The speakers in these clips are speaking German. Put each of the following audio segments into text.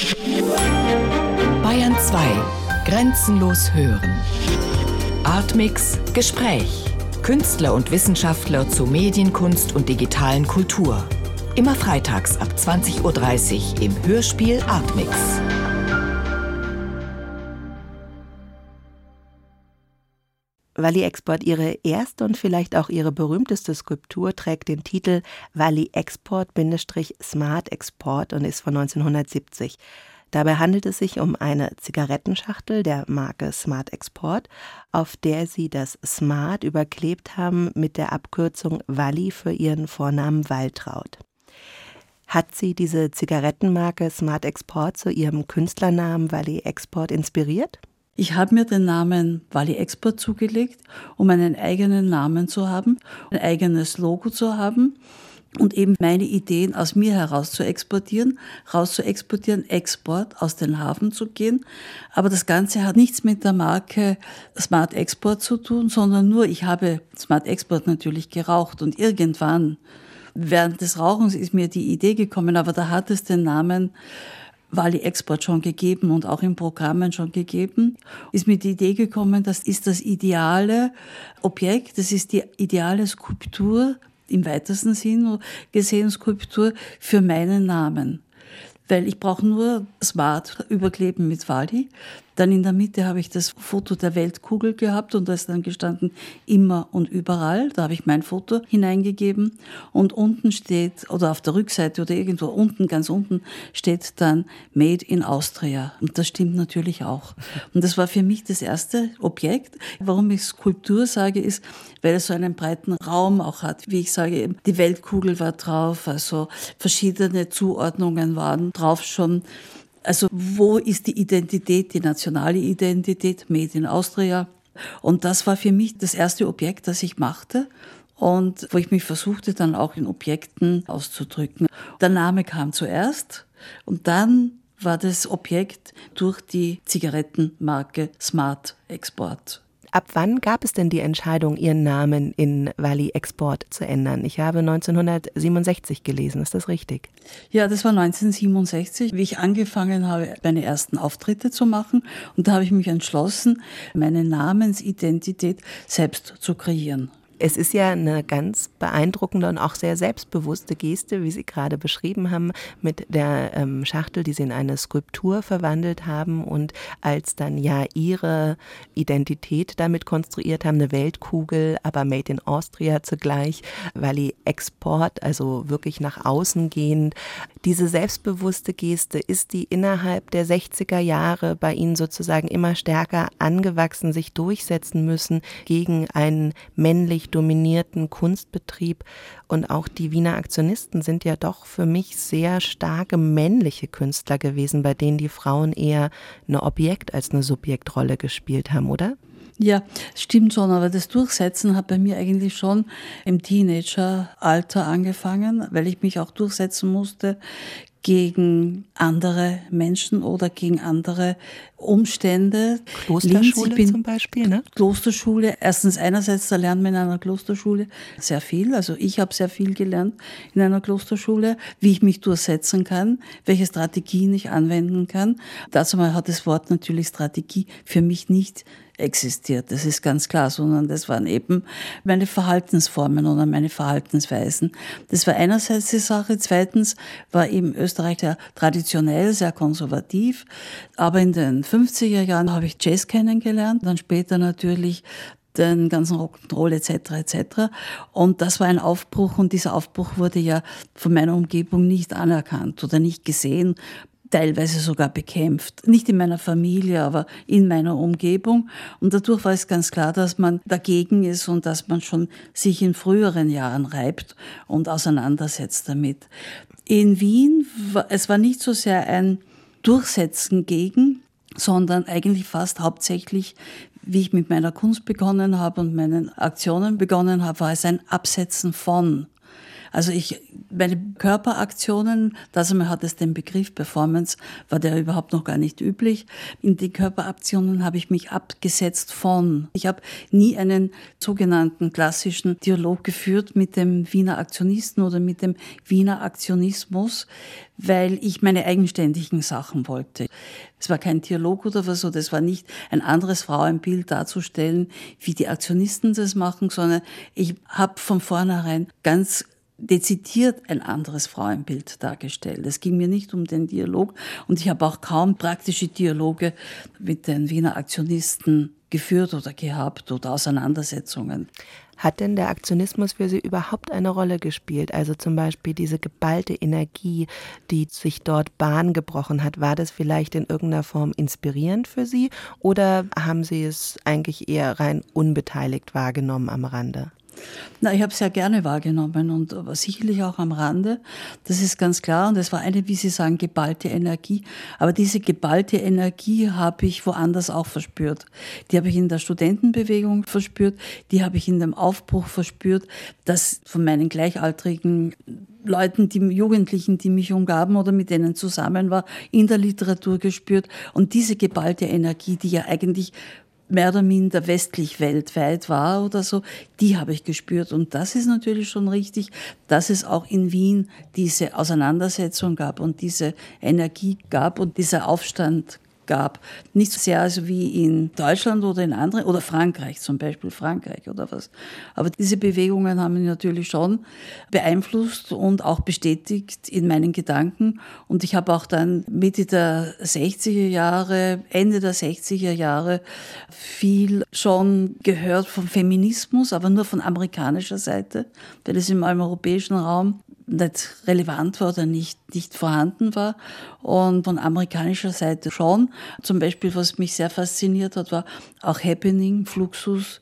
Bayern 2. Grenzenlos hören. Artmix Gespräch. Künstler und Wissenschaftler zu Medienkunst und digitalen Kultur. Immer freitags ab 20.30 Uhr im Hörspiel Artmix. Walli Export, ihre erste und vielleicht auch ihre berühmteste Skulptur, trägt den Titel Walli Export-Smart Export und ist von 1970. Dabei handelt es sich um eine Zigarettenschachtel der Marke Smart Export, auf der sie das Smart überklebt haben mit der Abkürzung Walli für ihren Vornamen Waltraud. Hat sie diese Zigarettenmarke Smart Export zu ihrem Künstlernamen Walli Export inspiriert? Ich habe mir den Namen Walli Export zugelegt, um einen eigenen Namen zu haben, ein eigenes Logo zu haben und eben meine Ideen aus mir heraus zu exportieren, Export, aus den Hafen zu gehen. Aber das Ganze hat nichts mit der Marke Smart Export zu tun, sondern nur, ich habe Smart Export natürlich geraucht und irgendwann, während des Rauchens ist mir die Idee gekommen, aber da hat es den Namen Walli Export schon gegeben und auch in Programmen schon gegeben, ist mir die Idee gekommen, das ist das ideale Objekt, das ist die ideale Skulptur, im weitesten Sinn gesehen Skulptur für meinen Namen. Weil ich brauche nur Smart überkleben mit Walli. Dann in der Mitte habe ich das Foto der Weltkugel gehabt und da ist dann gestanden immer und überall. Da habe ich mein Foto hineingegeben und unten steht, oder auf der Rückseite oder irgendwo unten, ganz unten, steht dann Made in Austria. Und das stimmt natürlich auch. Und das war für mich das erste Objekt. Warum ich Skulptur sage, ist, weil es so einen breiten Raum auch hat. Wie ich sage, die Weltkugel war drauf, also verschiedene Zuordnungen waren drauf schon. Also wo ist die Identität, die nationale Identität, Made in Austria? Und das war für mich das erste Objekt, das ich machte und wo ich mich versuchte, dann auch in Objekten auszudrücken. Der Name kam zuerst und dann war das Objekt durch die Zigarettenmarke Smart Export. Ab wann gab es denn die Entscheidung, Ihren Namen in Walli Export zu ändern? Ich habe 1967 gelesen, ist das richtig? Ja, das war 1967, wie ich angefangen habe, meine ersten Auftritte zu machen. Und da habe ich mich entschlossen, meine Namensidentität selbst zu kreieren. Es ist ja eine ganz beeindruckende und auch sehr selbstbewusste Geste, wie Sie gerade beschrieben haben, mit der Schachtel, die Sie in eine Skulptur verwandelt haben und als dann ja Ihre Identität damit konstruiert haben, eine Weltkugel, aber Made in Austria zugleich, Walli Export, also wirklich nach außen gehend. Diese selbstbewusste Geste, ist die innerhalb der 60er Jahre bei Ihnen sozusagen immer stärker angewachsen, sich durchsetzen müssen gegen einen männlich dominierten Kunstbetrieb, und auch die Wiener Aktionisten sind ja doch für mich sehr starke männliche Künstler gewesen, bei denen die Frauen eher eine Objekt- als eine Subjektrolle gespielt haben, oder? Ja, stimmt schon, aber das Durchsetzen hat bei mir eigentlich schon im Teenageralter angefangen, weil ich mich auch durchsetzen musste gegen andere Menschen oder gegen andere Umstände. Klosterschule zum Beispiel, ne? Klosterschule. Erstens einerseits, da lernt man in einer Klosterschule sehr viel. Also ich habe sehr viel gelernt in einer Klosterschule, wie ich mich durchsetzen kann, welche Strategien ich anwenden kann. Dazu mal hat das Wort natürlich Strategie für mich nicht existiert, das ist ganz klar, sondern das waren eben meine Verhaltensformen oder meine Verhaltensweisen. Das war einerseits die Sache, zweitens war eben Österreich sehr traditionell, sehr konservativ, aber in den 50er Jahren habe ich Jazz kennengelernt, dann später natürlich den ganzen Rock'n'Roll etc. Und das war ein Aufbruch und dieser Aufbruch wurde ja von meiner Umgebung nicht anerkannt oder nicht gesehen, teilweise sogar bekämpft. Nicht in meiner Familie, aber in meiner Umgebung. Und dadurch war es ganz klar, dass man dagegen ist und dass man schon sich in früheren Jahren reibt und auseinandersetzt damit. In Wien, es war nicht so sehr ein Durchsetzen gegen, sondern eigentlich fast hauptsächlich, wie ich mit meiner Kunst begonnen habe und meinen Aktionen begonnen habe, war es ein Absetzen von. Also meine Körperaktionen, das einmal hat es den Begriff Performance, war der überhaupt noch gar nicht üblich. In die Körperaktionen habe ich mich abgesetzt von. Ich habe nie einen sogenannten klassischen Dialog geführt mit dem Wiener Aktionisten oder mit dem Wiener Aktionismus, weil ich meine eigenständigen Sachen wollte. Es war kein Dialog oder was so, das war nicht ein anderes Frauenbild darzustellen, wie die Aktionisten das machen, sondern ich habe von vornherein ganz dezidiert ein anderes Frauenbild dargestellt. Es ging mir nicht um den Dialog und ich habe auch kaum praktische Dialoge mit den Wiener Aktionisten geführt oder gehabt oder Auseinandersetzungen. Hat denn der Aktionismus für Sie überhaupt eine Rolle gespielt? Also zum Beispiel diese geballte Energie, die sich dort Bahn gebrochen hat, war das vielleicht in irgendeiner Form inspirierend für Sie oder haben Sie es eigentlich eher rein unbeteiligt wahrgenommen am Rande? Na, ich habe es sehr gerne wahrgenommen und aber sicherlich auch am Rande. Das ist ganz klar und es war eine, wie Sie sagen, geballte Energie. Aber diese geballte Energie habe ich woanders auch verspürt. Die habe ich in der Studentenbewegung verspürt, die habe ich in dem Aufbruch verspürt, dass von meinen gleichaltrigen Leuten, die Jugendlichen, die mich umgaben oder mit denen zusammen war, in der Literatur gespürt. Und diese geballte Energie, die ja eigentlich mehr oder minder westlich weltweit war oder so, die habe ich gespürt. Und das ist natürlich schon richtig, dass es auch in Wien diese Auseinandersetzung gab und diese Energie gab und dieser Aufstand gab. Nicht so sehr also wie in Deutschland oder in anderen, oder Frankreich zum Beispiel, Frankreich oder was. Aber diese Bewegungen haben mich natürlich schon beeinflusst und auch bestätigt in meinen Gedanken. Und ich habe auch dann Mitte der 60er Jahre, Ende der 60er Jahre viel schon gehört vom Feminismus, aber nur von amerikanischer Seite, weil es im europäischen Raum nicht relevant war oder nicht vorhanden war. Und von amerikanischer Seite schon. Zum Beispiel, was mich sehr fasziniert hat, war auch Happening, Fluxus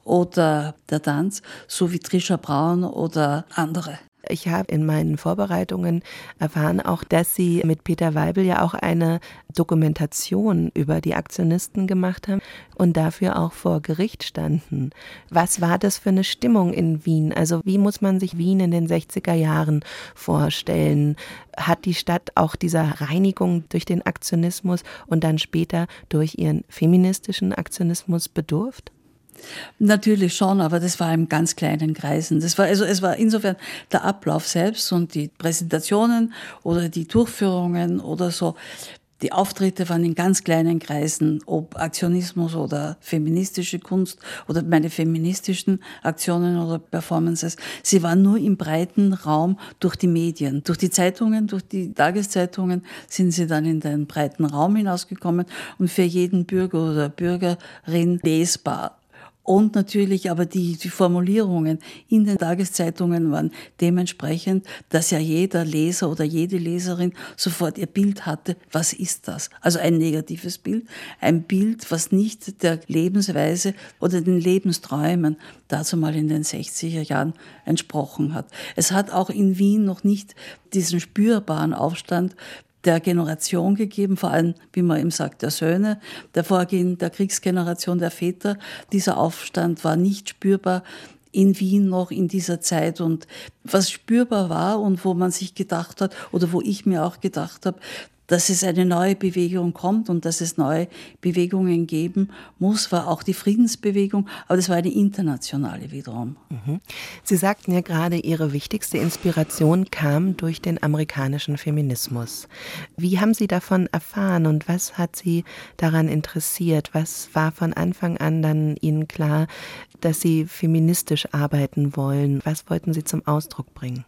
oder der Tanz, so wie Trisha Brown oder andere. Ich habe in meinen Vorbereitungen erfahren auch, dass Sie mit Peter Weibel ja auch eine Dokumentation über die Aktionisten gemacht haben und dafür auch vor Gericht standen. Was war das für eine Stimmung in Wien? Also wie muss man sich Wien in den 60er Jahren vorstellen? Hat die Stadt auch dieser Reinigung durch den Aktionismus und dann später durch ihren feministischen Aktionismus bedurft? Natürlich schon, aber das war in ganz kleinen Kreisen. Es war insofern der Ablauf selbst und die Präsentationen oder die Durchführungen oder so. Die Auftritte waren in ganz kleinen Kreisen, ob Aktionismus oder feministische Kunst oder meine feministischen Aktionen oder Performances. Sie waren nur im breiten Raum durch die Medien, durch die Zeitungen, durch die Tageszeitungen sind sie dann in den breiten Raum hinausgekommen und für jeden Bürger oder Bürgerin lesbar. Und natürlich aber die Formulierungen in den Tageszeitungen waren dementsprechend, dass ja jeder Leser oder jede Leserin sofort ihr Bild hatte, was ist das? Also ein negatives Bild, ein Bild, was nicht der Lebensweise oder den Lebensträumen dazu mal in den 60er Jahren entsprochen hat. Es hat auch in Wien noch nicht diesen spürbaren Aufstand der Generation gegeben, vor allem, wie man eben sagt, der Söhne, der Vorgehen der Kriegsgeneration der Väter. Dieser Aufstand war nicht spürbar in Wien noch in dieser Zeit und was spürbar war und wo man sich gedacht hat oder wo ich mir auch gedacht habe, dass es eine neue Bewegung kommt und dass es neue Bewegungen geben muss, war auch die Friedensbewegung, aber das war eine internationale wiederum. Sie sagten ja gerade, Ihre wichtigste Inspiration kam durch den amerikanischen Feminismus. Wie haben Sie davon erfahren und was hat Sie daran interessiert? Was war von Anfang an dann Ihnen klar, dass Sie feministisch arbeiten wollen? Was wollten Sie zum Ausdruck bringen?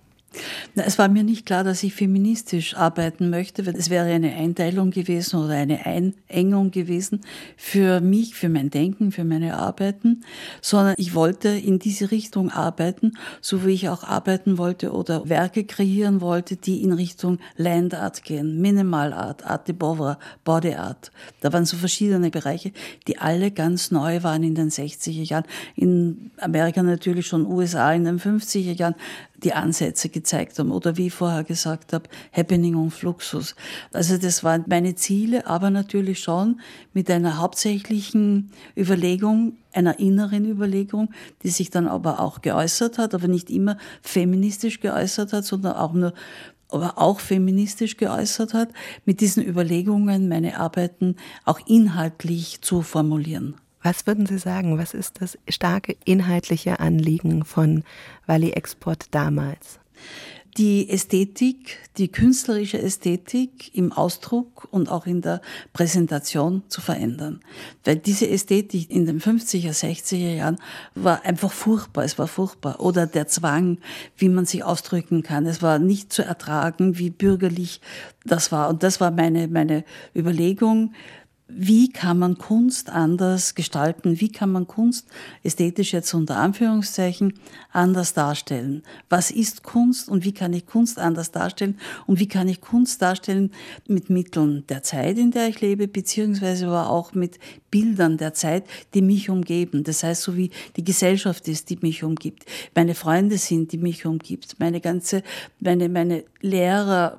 Es war mir nicht klar, dass ich feministisch arbeiten möchte, weil es wäre eine Einteilung gewesen oder eine Einengung gewesen für mich, für mein Denken, für meine Arbeiten, sondern ich wollte in diese Richtung arbeiten, so wie ich auch arbeiten wollte oder Werke kreieren wollte, die in Richtung Land Art gehen, Minimal Art, Art Deborah, Body Art. Da waren so verschiedene Bereiche, die alle ganz neu waren in den 60er Jahren, in Amerika natürlich schon USA in den 50er Jahren. die Ansätze gezeigt haben. Oder wie ich vorher gesagt habe, Happening und Fluxus. Also das waren meine Ziele, aber natürlich schon mit einer hauptsächlichen Überlegung, einer inneren Überlegung, die sich dann aber auch geäußert hat, aber nicht immer feministisch geäußert hat, sondern auch feministisch geäußert hat, mit diesen Überlegungen meine Arbeiten auch inhaltlich zu formulieren. Was würden Sie sagen, was ist das starke inhaltliche Anliegen von Walli Export damals? Die Ästhetik, die künstlerische Ästhetik im Ausdruck und auch in der Präsentation zu verändern. Weil diese Ästhetik in den 50er, 60er Jahren war einfach furchtbar, es war furchtbar. Oder der Zwang, wie man sich ausdrücken kann. Es war nicht zu ertragen, wie bürgerlich das war. Und das war meine Überlegung. Wie kann man Kunst anders gestalten? Wie kann man Kunst, ästhetisch jetzt unter Anführungszeichen, anders darstellen? Was ist Kunst und wie kann ich Kunst anders darstellen? Und wie kann ich Kunst darstellen mit Mitteln der Zeit, in der ich lebe, beziehungsweise aber auch mit Bildern der Zeit, die mich umgeben? Das heißt, so wie die Gesellschaft ist, die mich umgibt, meine Freunde sind, die mich umgibt, meine Lehrer,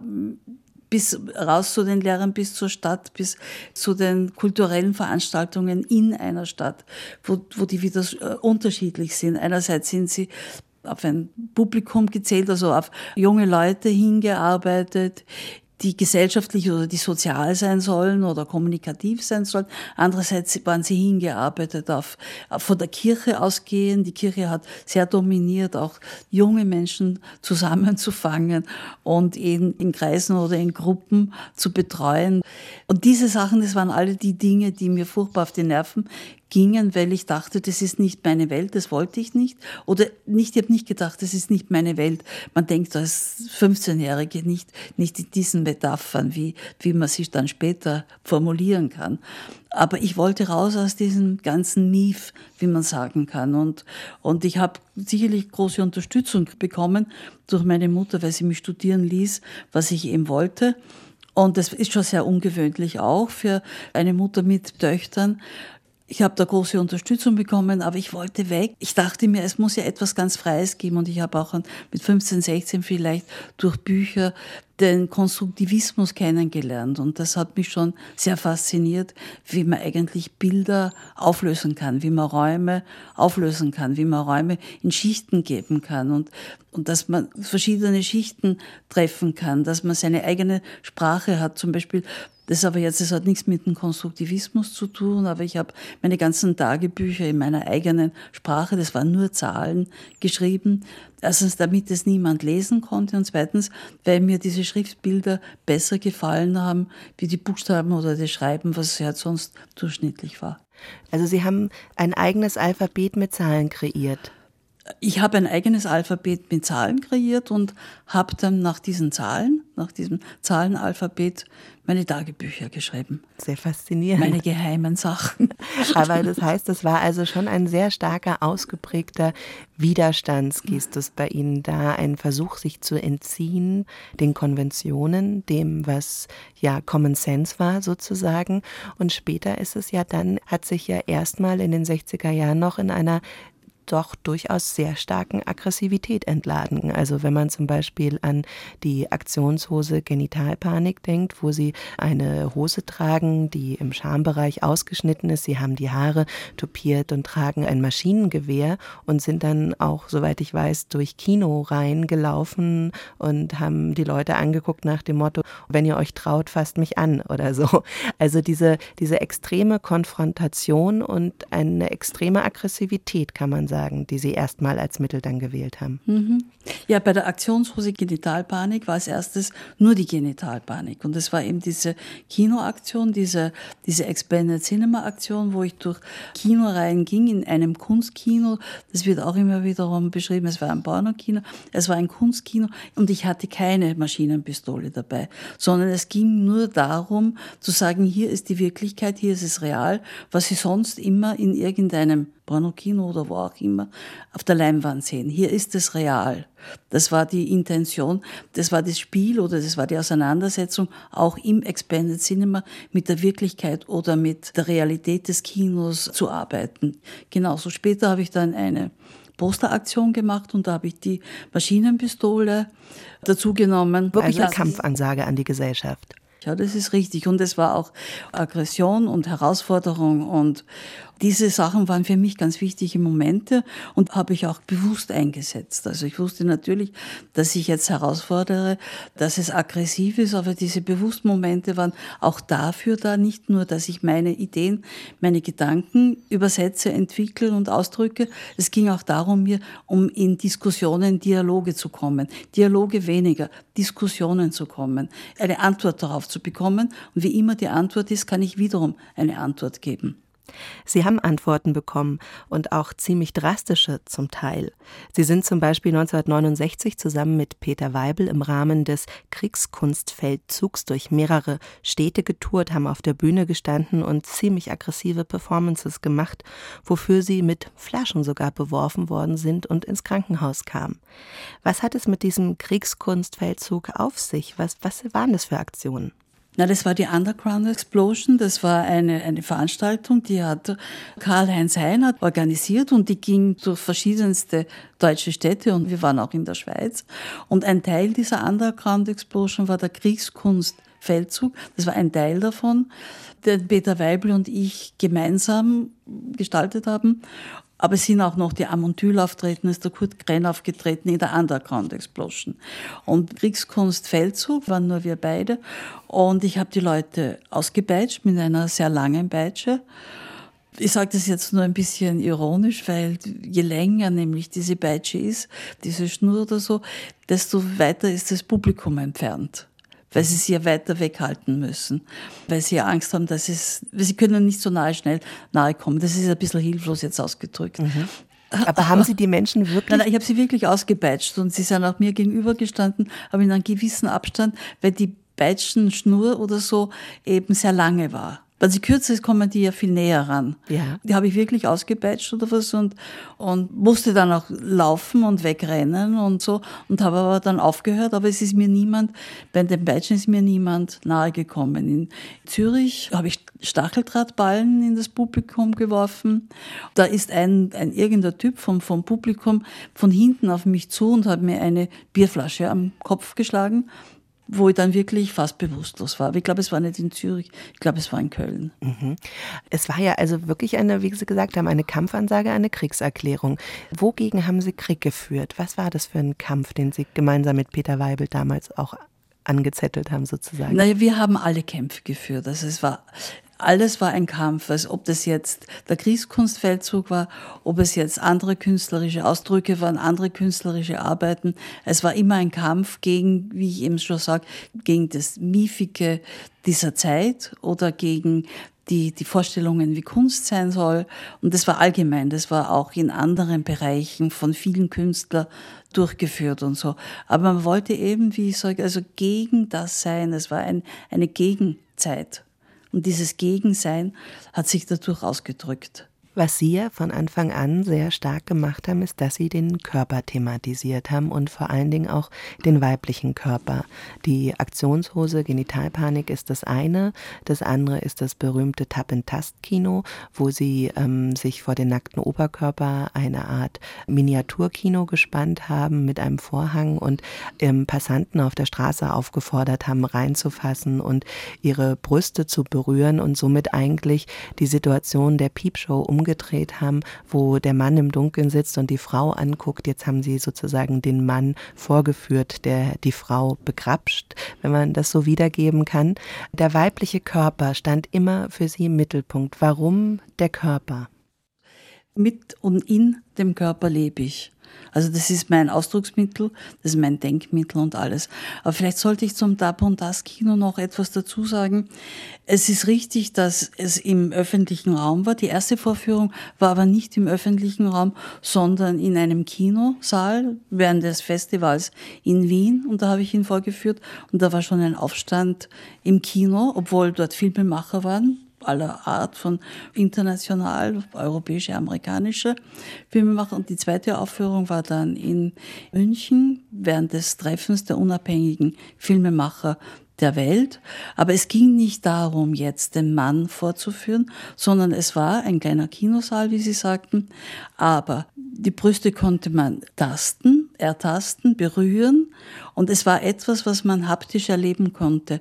bis raus zu den Lehrern, bis zur Stadt, bis zu den kulturellen Veranstaltungen in einer Stadt, wo die wieder unterschiedlich sind. Einerseits sind sie auf ein Publikum gezählt, also auf junge Leute hingearbeitet, die gesellschaftlich oder die sozial sein sollen oder kommunikativ sein sollen. Andererseits waren sie hingearbeitet von der Kirche ausgehend. Die Kirche hat sehr dominiert, auch junge Menschen zusammenzufangen und in Kreisen oder in Gruppen zu betreuen. Und diese Sachen, das waren alle die Dinge, die mir furchtbar auf die Nerven gingen, weil ich dachte, das ist nicht meine Welt, das wollte ich nicht. Oder nicht, ich habe nicht gedacht, das ist nicht meine Welt. Man denkt als 15-Jährige nicht in diesen Metaphern, wie man sie dann später formulieren kann. Aber ich wollte raus aus diesem ganzen Mief, wie man sagen kann. Und ich habe sicherlich große Unterstützung bekommen durch meine Mutter, weil sie mich studieren ließ, was ich eben wollte. Und das ist schon sehr ungewöhnlich auch für eine Mutter mit Töchtern. Ich habe da große Unterstützung bekommen, aber ich wollte weg. Ich dachte mir, es muss ja etwas ganz Freies geben und ich habe auch mit 15, 16 vielleicht durch Bücher den Konstruktivismus kennengelernt und das hat mich schon sehr fasziniert, wie man eigentlich Bilder auflösen kann, wie man Räume auflösen kann, wie man Räume in Schichten geben kann und dass man verschiedene Schichten treffen kann, dass man seine eigene Sprache hat, zum Beispiel. Das hat nichts mit dem Konstruktivismus zu tun, aber ich habe meine ganzen Tagebücher in meiner eigenen Sprache, das waren nur Zahlen, geschrieben. Erstens, damit es niemand lesen konnte und zweitens, weil mir diese Schriftbilder besser gefallen haben, wie die Buchstaben oder das Schreiben, was ja sonst durchschnittlich war. Also Sie haben ein eigenes Alphabet mit Zahlen kreiert. Ich habe ein eigenes Alphabet mit Zahlen kreiert und habe dann nach diesem Zahlenalphabet meine Tagebücher geschrieben. Sehr faszinierend. Meine geheimen Sachen. Aber das heißt, das war also schon ein sehr starker, ausgeprägter Widerstandsgestus bei Ihnen da, ein Versuch, sich zu entziehen, den Konventionen, dem, was ja Common Sense war sozusagen. Und später ist es ja dann, hat sich ja erstmal in den 60er Jahren noch in einer doch durchaus sehr starken Aggressivität entladen. Also wenn man zum Beispiel an die Aktionshose Genitalpanik denkt, wo sie eine Hose tragen, die im Schambereich ausgeschnitten ist, sie haben die Haare tupiert und tragen ein Maschinengewehr und sind dann auch, soweit ich weiß, durch Kinoreihen gelaufen und haben die Leute angeguckt nach dem Motto, wenn ihr euch traut, fasst mich an oder so. Also diese extreme Konfrontation und eine extreme Aggressivität, kann man sagen, die Sie erstmal als Mittel dann gewählt haben. Mhm. Ja, bei der Aktionshose Genitalpanik war als erstes nur die Genitalpanik. Und es war eben diese Kinoaktion, diese Expanded Cinema Aktion, wo ich durch Kinoreihen ging in einem Kunstkino. Das wird auch immer wiederum beschrieben. Es war ein Pornokino, es war ein Kunstkino und ich hatte keine Maschinenpistole dabei, sondern es ging nur darum zu sagen, hier ist die Wirklichkeit, hier ist es real, was Sie sonst immer in irgendeinem Pornokino oder wo auch immer auf der Leinwand sehen. Hier ist es real. Das war die Intention, das war das Spiel oder das war die Auseinandersetzung auch im Expanded Cinema mit der Wirklichkeit oder mit der Realität des Kinos zu arbeiten. Genauso später habe ich dann eine Posteraktion gemacht und da habe ich die Maschinenpistole dazu genommen. Wirklich eine Kampfansage an die Gesellschaft. Ja, das ist richtig. Und es war auch Aggression und Herausforderung und diese Sachen waren für mich ganz wichtige Momente und habe ich auch bewusst eingesetzt. Also ich wusste natürlich, dass ich jetzt herausfordere, dass es aggressiv ist, aber diese bewussten Momente waren auch dafür da, nicht nur, dass ich meine Ideen, meine Gedanken übersetze, entwickle und ausdrücke. Es ging auch darum, um in Diskussionen, Dialoge zu kommen. Dialoge weniger, Diskussionen zu kommen, eine Antwort darauf zu bekommen. Und wie immer die Antwort ist, kann ich wiederum eine Antwort geben. Sie haben Antworten bekommen und auch ziemlich drastische zum Teil. Sie sind zum Beispiel 1969 zusammen mit Peter Weibel im Rahmen des Kriegskunstfeldzugs durch mehrere Städte getourt, haben auf der Bühne gestanden und ziemlich aggressive Performances gemacht, wofür sie mit Flaschen sogar beworfen worden sind und ins Krankenhaus kamen. Was hat es mit diesem Kriegskunstfeldzug auf sich? Was waren das für Aktionen? Na, das war die Underground Explosion. Das war eine Veranstaltung, die hat Karl-Heinz Hein organisiert und die ging durch verschiedenste deutsche Städte und wir waren auch in der Schweiz. Und ein Teil dieser Underground Explosion war der Kriegskunstfeldzug. Das war ein Teil davon, den Peter Weibel und ich gemeinsam gestaltet haben. Aber es sind auch noch die Amontyl auftreten, ist der Kurt Krenn aufgetreten in der Underground Explosion. Und Kriegskunstfeldzug waren nur wir beide. Und ich habe die Leute ausgepeitscht mit einer sehr langen Peitsche. Ich sage das jetzt nur ein bisschen ironisch, weil je länger nämlich diese Peitsche ist, diese Schnur oder so, desto weiter ist das Publikum entfernt. Weil sie sich ja weiter weghalten müssen, weil sie ja Angst haben, sie können nicht so schnell nahe kommen. Das ist ein bisschen hilflos jetzt ausgedrückt. Mhm. Aber haben Sie die Menschen wirklich? Nein, ich habe sie wirklich ausgepeitscht und sie sind auch mir gegenübergestanden, aber in einem gewissen Abstand, weil die Peitschenschnur oder so eben sehr lange war. Wenn sie kürzer ist, kommen die ja viel näher ran. Ja. Die habe ich wirklich ausgepeitscht oder was und musste dann auch laufen und wegrennen und so und habe aber dann aufgehört. Aber es ist mir bei den Peitschen ist mir niemand nahe gekommen. In Zürich habe ich Stacheldrahtballen in das Publikum geworfen. Da ist ein irgendein Typ vom Publikum von hinten auf mich zu und hat mir eine Bierflasche am Kopf geschlagen, wo ich dann wirklich fast bewusstlos war. Aber ich glaube, es war nicht in Zürich, ich glaube, es war in Köln. Mhm. Es war ja also wirklich wie Sie gesagt haben, eine Kampfansage, eine Kriegserklärung. Wogegen haben Sie Krieg geführt? Was war das für ein Kampf, den Sie gemeinsam mit Peter Weibel damals auch angezettelt haben sozusagen? Naja, wir haben alle Kämpfe geführt. Also alles war ein Kampf, also ob das jetzt der Kriegskunstfeldzug war, ob es jetzt andere künstlerische Ausdrücke waren, andere künstlerische Arbeiten. Es war immer ein Kampf gegen, wie ich eben schon sage, gegen das Miefige dieser Zeit oder gegen die Vorstellungen, wie Kunst sein soll. Und das war allgemein, das war auch in anderen Bereichen von vielen Künstlern durchgeführt und so. Aber man wollte eben, wie ich sage, also gegen das sein. Es war eine Gegenzeit. Und dieses Gegensein hat sich dadurch ausgedrückt. Was Sie ja von Anfang an sehr stark gemacht haben, ist, dass Sie den Körper thematisiert haben und vor allen Dingen auch den weiblichen Körper. Die Aktionshose Genitalpanik ist das eine. Das andere ist das berühmte Tap-and-Tast-Kino, wo Sie sich vor den nackten Oberkörper eine Art Miniaturkino gespannt haben mit einem Vorhang und Passanten auf der Straße aufgefordert haben, reinzufassen und ihre Brüste zu berühren und somit eigentlich die Situation der Piepshow umgedreht haben, wo der Mann im Dunkeln sitzt und die Frau anguckt. Jetzt haben sie sozusagen den Mann vorgeführt, der die Frau begrapscht, wenn man das so wiedergeben kann. Der weibliche Körper stand immer für Sie im Mittelpunkt. Warum der Körper? Mit und in dem Körper lebe ich. Also das ist mein Ausdrucksmittel, das ist mein Denkmittel und alles. Aber vielleicht sollte ich zum Tap-und-Tast-Kino noch etwas dazu sagen. Es ist richtig, dass es im öffentlichen Raum war. Die erste Vorführung war aber nicht im öffentlichen Raum, sondern in einem Kinosaal während des Festivals in Wien. Und da habe ich ihn vorgeführt und da war schon ein Aufstand im Kino, obwohl dort Filmemacher waren, aller Art, von international, europäische, amerikanische Filmemacher. Und die zweite Aufführung war dann in München während des Treffens der unabhängigen Filmemacher der Welt. Aber es ging nicht darum, jetzt den Mann vorzuführen, sondern es war ein kleiner Kinosaal, wie Sie sagten. Aber Die Brüste konnte man ertasten, berühren und es war etwas, was man haptisch erleben konnte.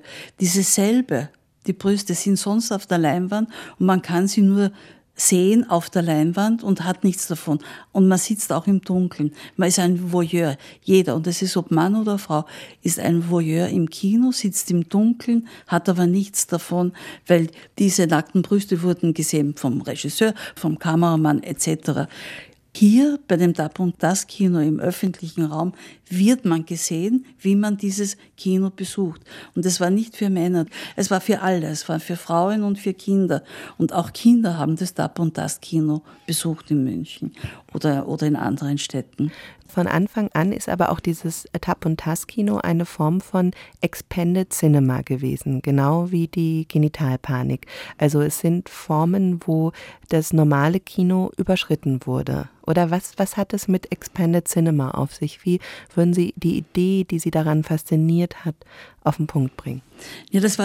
Die Brüste sind sonst auf der Leinwand und man kann sie nur sehen auf der Leinwand und hat nichts davon. Und man sitzt auch im Dunkeln. Man ist ein Voyeur. Jeder, und das ist ob Mann oder Frau, ist ein Voyeur im Kino, sitzt im Dunkeln, hat aber nichts davon, weil diese nackten Brüste wurden gesehen vom Regisseur, vom Kameramann etc. Hier bei dem Da Punkt Das Kino im öffentlichen Raum wird man gesehen, wie man dieses Kino besucht. Und es war nicht für Männer, es war für alle, es war für Frauen und für Kinder. Und auch Kinder haben das Da Punkt Das Kino besucht in München oder in anderen Städten. Von Anfang an ist aber auch dieses Tap- und Tas-Kino eine Form von Expanded Cinema gewesen, genau wie die Genitalpanik. Also es sind Formen, wo das normale Kino überschritten wurde. Oder was hat es mit Expanded Cinema auf sich? Wie würden Sie die Idee, die Sie daran fasziniert hat, auf den Punkt bringen? Ja, das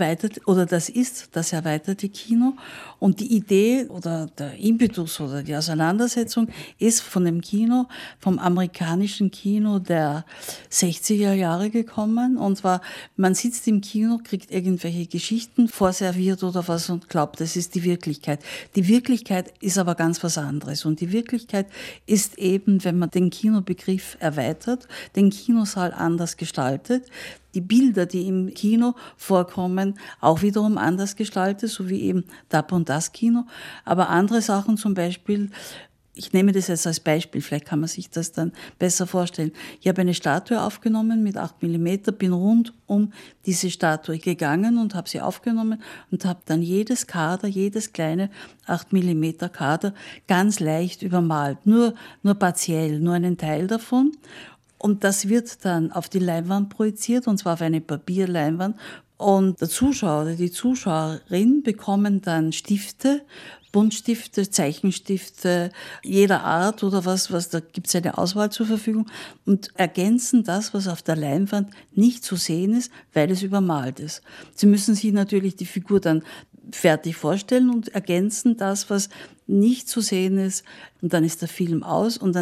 ist das erweiterte Kino. Und die Idee oder der Impetus oder die Auseinandersetzung ist von dem Kino, vom amerikanischen Kino der 60er Jahre gekommen. Und zwar, man sitzt im Kino, kriegt irgendwelche Geschichten vorserviert oder was und glaubt, das ist die Wirklichkeit. Die Wirklichkeit ist aber ganz was anderes. Und die Wirklichkeit ist eben, wenn man den Kinobegriff erweitert, den Kinosaal anders gestaltet, die Bilder, die im Kino vorkommen, auch wiederum anders gestaltet, so wie eben Tap- und Das-Kino. Aber andere Sachen zum Beispiel, ich nehme das jetzt als Beispiel, vielleicht kann man sich das dann besser vorstellen. Ich habe eine Statue aufgenommen mit 8 mm, bin rund um diese Statue gegangen und habe sie aufgenommen und habe dann jedes kleine 8 mm Kader ganz leicht übermalt, nur partiell, nur einen Teil davon. Und das wird dann auf die Leinwand projiziert, und zwar auf eine Papierleinwand. Und der Zuschauer oder die Zuschauerin bekommen dann Stifte, Buntstifte, Zeichenstifte jeder Art oder was, da gibt es eine Auswahl zur Verfügung und ergänzen das, was auf der Leinwand nicht zu sehen ist, weil es übermalt ist. Sie müssen sich natürlich die Figur dann fertig vorstellen und ergänzen das, was nicht zu sehen ist. Und dann ist der Film aus und dann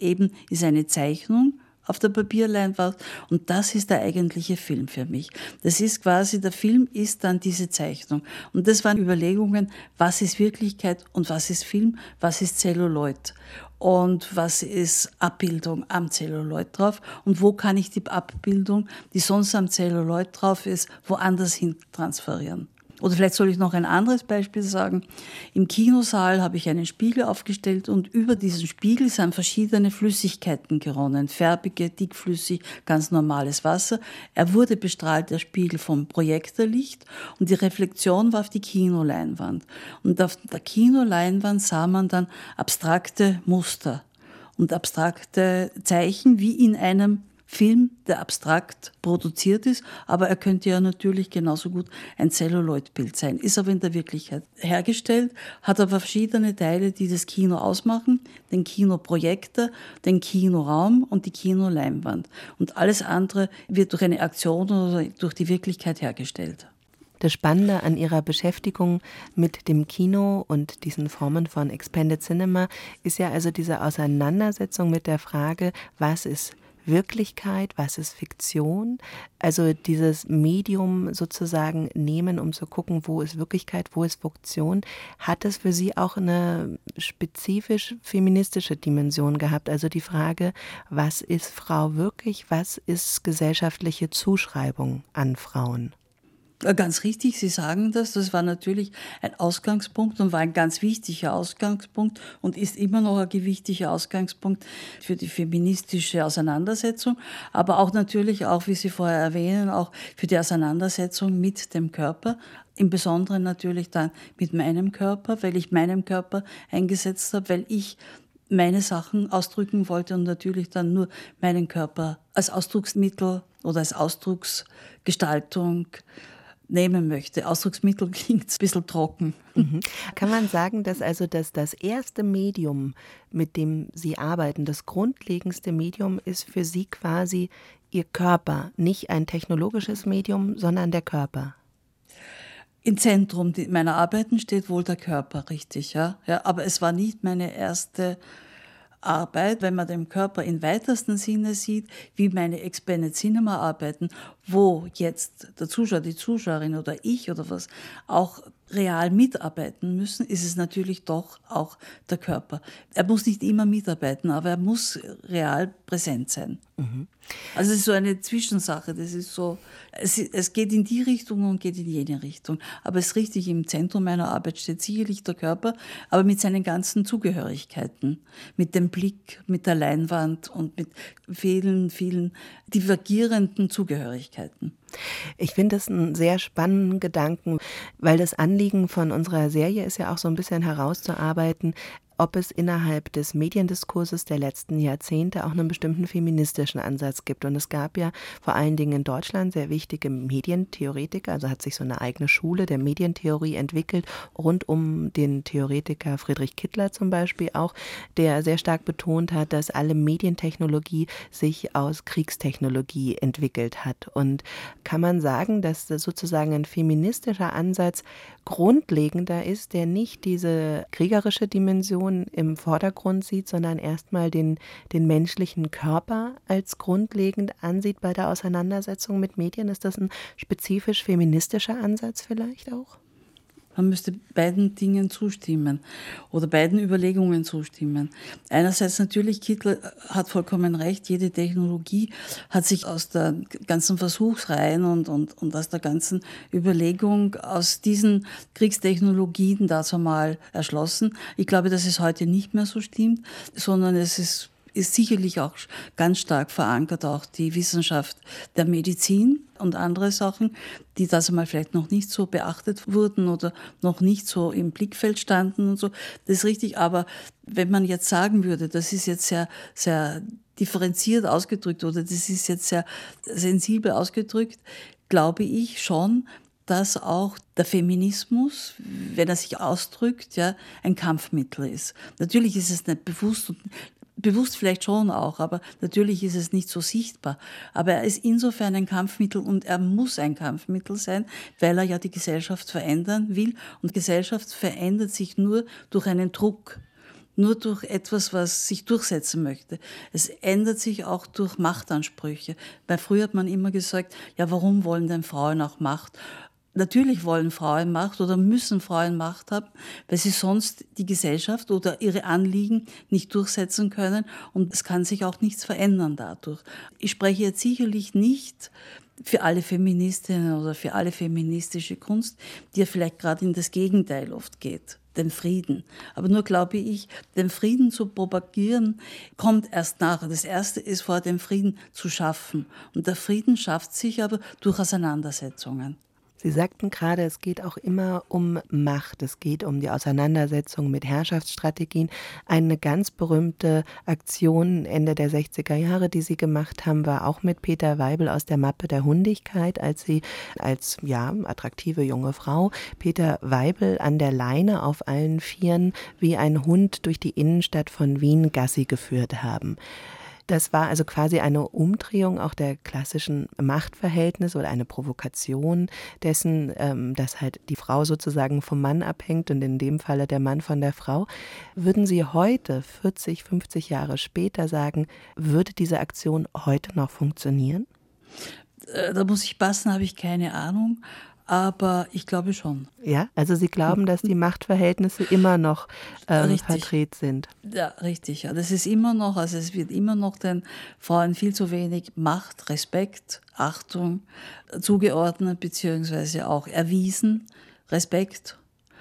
ist eine Zeichnung auf der Papierleinwand und das ist der eigentliche Film für mich. Das ist quasi, der Film ist dann diese Zeichnung. Und das waren Überlegungen, was ist Wirklichkeit und was ist Film, was ist Zelluloid und was ist Abbildung am Zelluloid drauf und wo kann ich die Abbildung, die sonst am Zelluloid drauf ist, woanders hin transferieren. Oder vielleicht soll ich noch ein anderes Beispiel sagen. Im Kinosaal habe ich einen Spiegel aufgestellt und über diesen Spiegel sind verschiedene Flüssigkeiten geronnen. Färbige, dickflüssig, ganz normales Wasser. Er wurde bestrahlt, der Spiegel, vom Projektorlicht und die Reflexion war auf die Kinoleinwand. Und auf der Kinoleinwand sah man dann abstrakte Muster und abstrakte Zeichen wie in einem Film, der abstrakt produziert ist, aber er könnte ja natürlich genauso gut ein Zelluloidbild sein, ist aber in der Wirklichkeit hergestellt, hat aber verschiedene Teile, die das Kino ausmachen, den Kinoprojektor, den Kinoraum und die Kinoleinwand. Und alles andere wird durch eine Aktion oder durch die Wirklichkeit hergestellt. Das Spannende an Ihrer Beschäftigung mit dem Kino und diesen Formen von Expanded Cinema ist ja also diese Auseinandersetzung mit der Frage, was ist Wirklichkeit, was ist Fiktion, also dieses Medium sozusagen nehmen, um zu gucken, wo ist Wirklichkeit, wo ist Fiktion, hat es für Sie auch eine spezifisch feministische Dimension gehabt, also die Frage, was ist Frau wirklich, was ist gesellschaftliche Zuschreibung an Frauen? Ganz richtig, Sie sagen das. Das war natürlich ein Ausgangspunkt und war ein ganz wichtiger Ausgangspunkt und ist immer noch ein wichtiger Ausgangspunkt für die feministische Auseinandersetzung, aber auch natürlich auch, wie Sie vorher erwähnen, auch für die Auseinandersetzung mit dem Körper. Im Besonderen natürlich dann mit meinem Körper, weil ich meinen Körper eingesetzt habe, weil ich meine Sachen ausdrücken wollte und natürlich dann nur meinen Körper als Ausdrucksmittel oder als Ausdrucksgestaltung nehmen möchte. Ausdrucksmittel klingt ein bisschen trocken. Mhm. Kann man sagen, dass also das erste Medium, mit dem Sie arbeiten, das grundlegendste Medium ist für Sie quasi Ihr Körper, nicht ein technologisches Medium, sondern der Körper? Im Zentrum meiner Arbeiten steht wohl der Körper, richtig, ja. Aber es war nicht meine erste Arbeit, wenn man den Körper im weitesten Sinne sieht, wie meine Expanded Cinema arbeiten, wo jetzt der Zuschauer, die Zuschauerin oder ich oder was auch real mitarbeiten müssen, ist es natürlich doch auch der Körper. Er muss nicht immer mitarbeiten, aber er muss real präsent sein. Mhm. Also es ist so eine Zwischensache, das ist so, es geht in die Richtung und geht in jene Richtung. Aber es ist richtig, im Zentrum meiner Arbeit steht sicherlich der Körper, aber mit seinen ganzen Zugehörigkeiten, mit dem Blick, mit der Leinwand und mit vielen, vielen divergierenden Zugehörigkeiten. Ich finde das einen sehr spannenden Gedanken, weil das Anliegen von unserer Serie ist ja auch so ein bisschen herauszuarbeiten, ob es innerhalb des Mediendiskurses der letzten Jahrzehnte auch einen bestimmten feministischen Ansatz gibt. Und es gab ja vor allen Dingen in Deutschland sehr wichtige Medientheoretiker, also hat sich so eine eigene Schule der Medientheorie entwickelt, rund um den Theoretiker Friedrich Kittler zum Beispiel auch, der sehr stark betont hat, dass alle Medientechnologie sich aus Kriegstechnologie entwickelt hat. Und kann man sagen, dass das sozusagen ein feministischer Ansatz grundlegender ist, der nicht diese kriegerische Dimension im Vordergrund sieht, sondern erstmal den menschlichen Körper als grundlegend ansieht bei der Auseinandersetzung mit Medien? Ist das ein spezifisch feministischer Ansatz vielleicht auch? Man müsste beiden Dingen zustimmen oder beiden Überlegungen zustimmen. Einerseits natürlich, Kittler hat vollkommen recht, jede Technologie hat sich aus der ganzen Versuchsreihen und aus der ganzen Überlegung aus diesen Kriegstechnologien dazu mal erschlossen. Ich glaube, dass es heute nicht mehr so stimmt, sondern es ist sicherlich auch ganz stark verankert, auch die Wissenschaft der Medizin und andere Sachen, die das einmal vielleicht noch nicht so beachtet wurden oder noch nicht so im Blickfeld standen und so. Das ist richtig, aber wenn man jetzt sagen würde, das ist jetzt sehr, sehr differenziert ausgedrückt oder das ist jetzt sehr sensibel ausgedrückt, glaube ich schon, dass auch der Feminismus, wenn er sich ausdrückt, ja, ein Kampfmittel ist. Natürlich ist es nicht bewusst vielleicht schon auch, aber natürlich ist es nicht so sichtbar. Aber er ist insofern ein Kampfmittel und er muss ein Kampfmittel sein, weil er ja die Gesellschaft verändern will. Und Gesellschaft verändert sich nur durch einen Druck, nur durch etwas, was sich durchsetzen möchte. Es ändert sich auch durch Machtansprüche. Weil früher hat man immer gesagt, ja, warum wollen denn Frauen auch Macht? Natürlich wollen Frauen Macht oder müssen Frauen Macht haben, weil sie sonst die Gesellschaft oder ihre Anliegen nicht durchsetzen können und es kann sich auch nichts verändern dadurch. Ich spreche jetzt sicherlich nicht für alle Feministinnen oder für alle feministische Kunst, die ja vielleicht gerade in das Gegenteil oft geht, den Frieden. Aber nur glaube ich, den Frieden zu propagieren, kommt erst nachher. Das Erste ist, vor dem Frieden zu schaffen. Und der Frieden schafft sich aber durch Auseinandersetzungen. Sie sagten gerade, es geht auch immer um Macht, es geht um die Auseinandersetzung mit Herrschaftsstrategien. Eine ganz berühmte Aktion Ende der 60er Jahre, die Sie gemacht haben, war auch mit Peter Weibel aus der Mappe der Hundigkeit, als Sie als attraktive junge Frau Peter Weibel an der Leine auf allen Vieren wie ein Hund durch die Innenstadt von Wien Gassi geführt haben. Das war also quasi eine Umdrehung auch der klassischen Machtverhältnisse oder eine Provokation dessen, dass halt die Frau sozusagen vom Mann abhängt und in dem Falle der Mann von der Frau. Würden Sie heute, 40, 50 Jahre später sagen, würde diese Aktion heute noch funktionieren? Da muss ich passen, habe ich keine Ahnung. Aber ich glaube schon. Ja, also Sie glauben, dass die Machtverhältnisse immer noch verdreht sind? Ja, richtig. Ja. Das ist immer noch, also es wird immer noch den Frauen viel zu wenig Macht, Respekt, Achtung zugeordnet, beziehungsweise auch erwiesen, Respekt.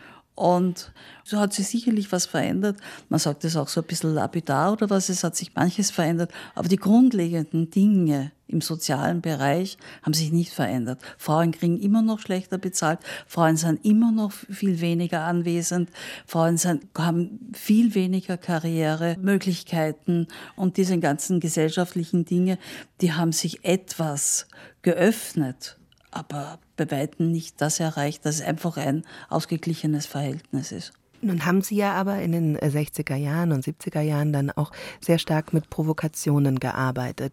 Und so hat sich sicherlich was verändert. Man sagt das auch so ein bisschen lapidar oder was, es hat sich manches verändert. Aber die grundlegenden Dinge im sozialen Bereich haben sich nicht verändert. Frauen kriegen immer noch schlechter bezahlt, Frauen sind immer noch viel weniger anwesend, Frauen haben viel weniger Karrieremöglichkeiten und diese ganzen gesellschaftlichen Dinge, die haben sich etwas geöffnet, aber bei weitem nicht das erreicht, dass es einfach ein ausgeglichenes Verhältnis ist. Nun haben Sie ja aber in den 60er Jahren und 70er Jahren dann auch sehr stark mit Provokationen gearbeitet.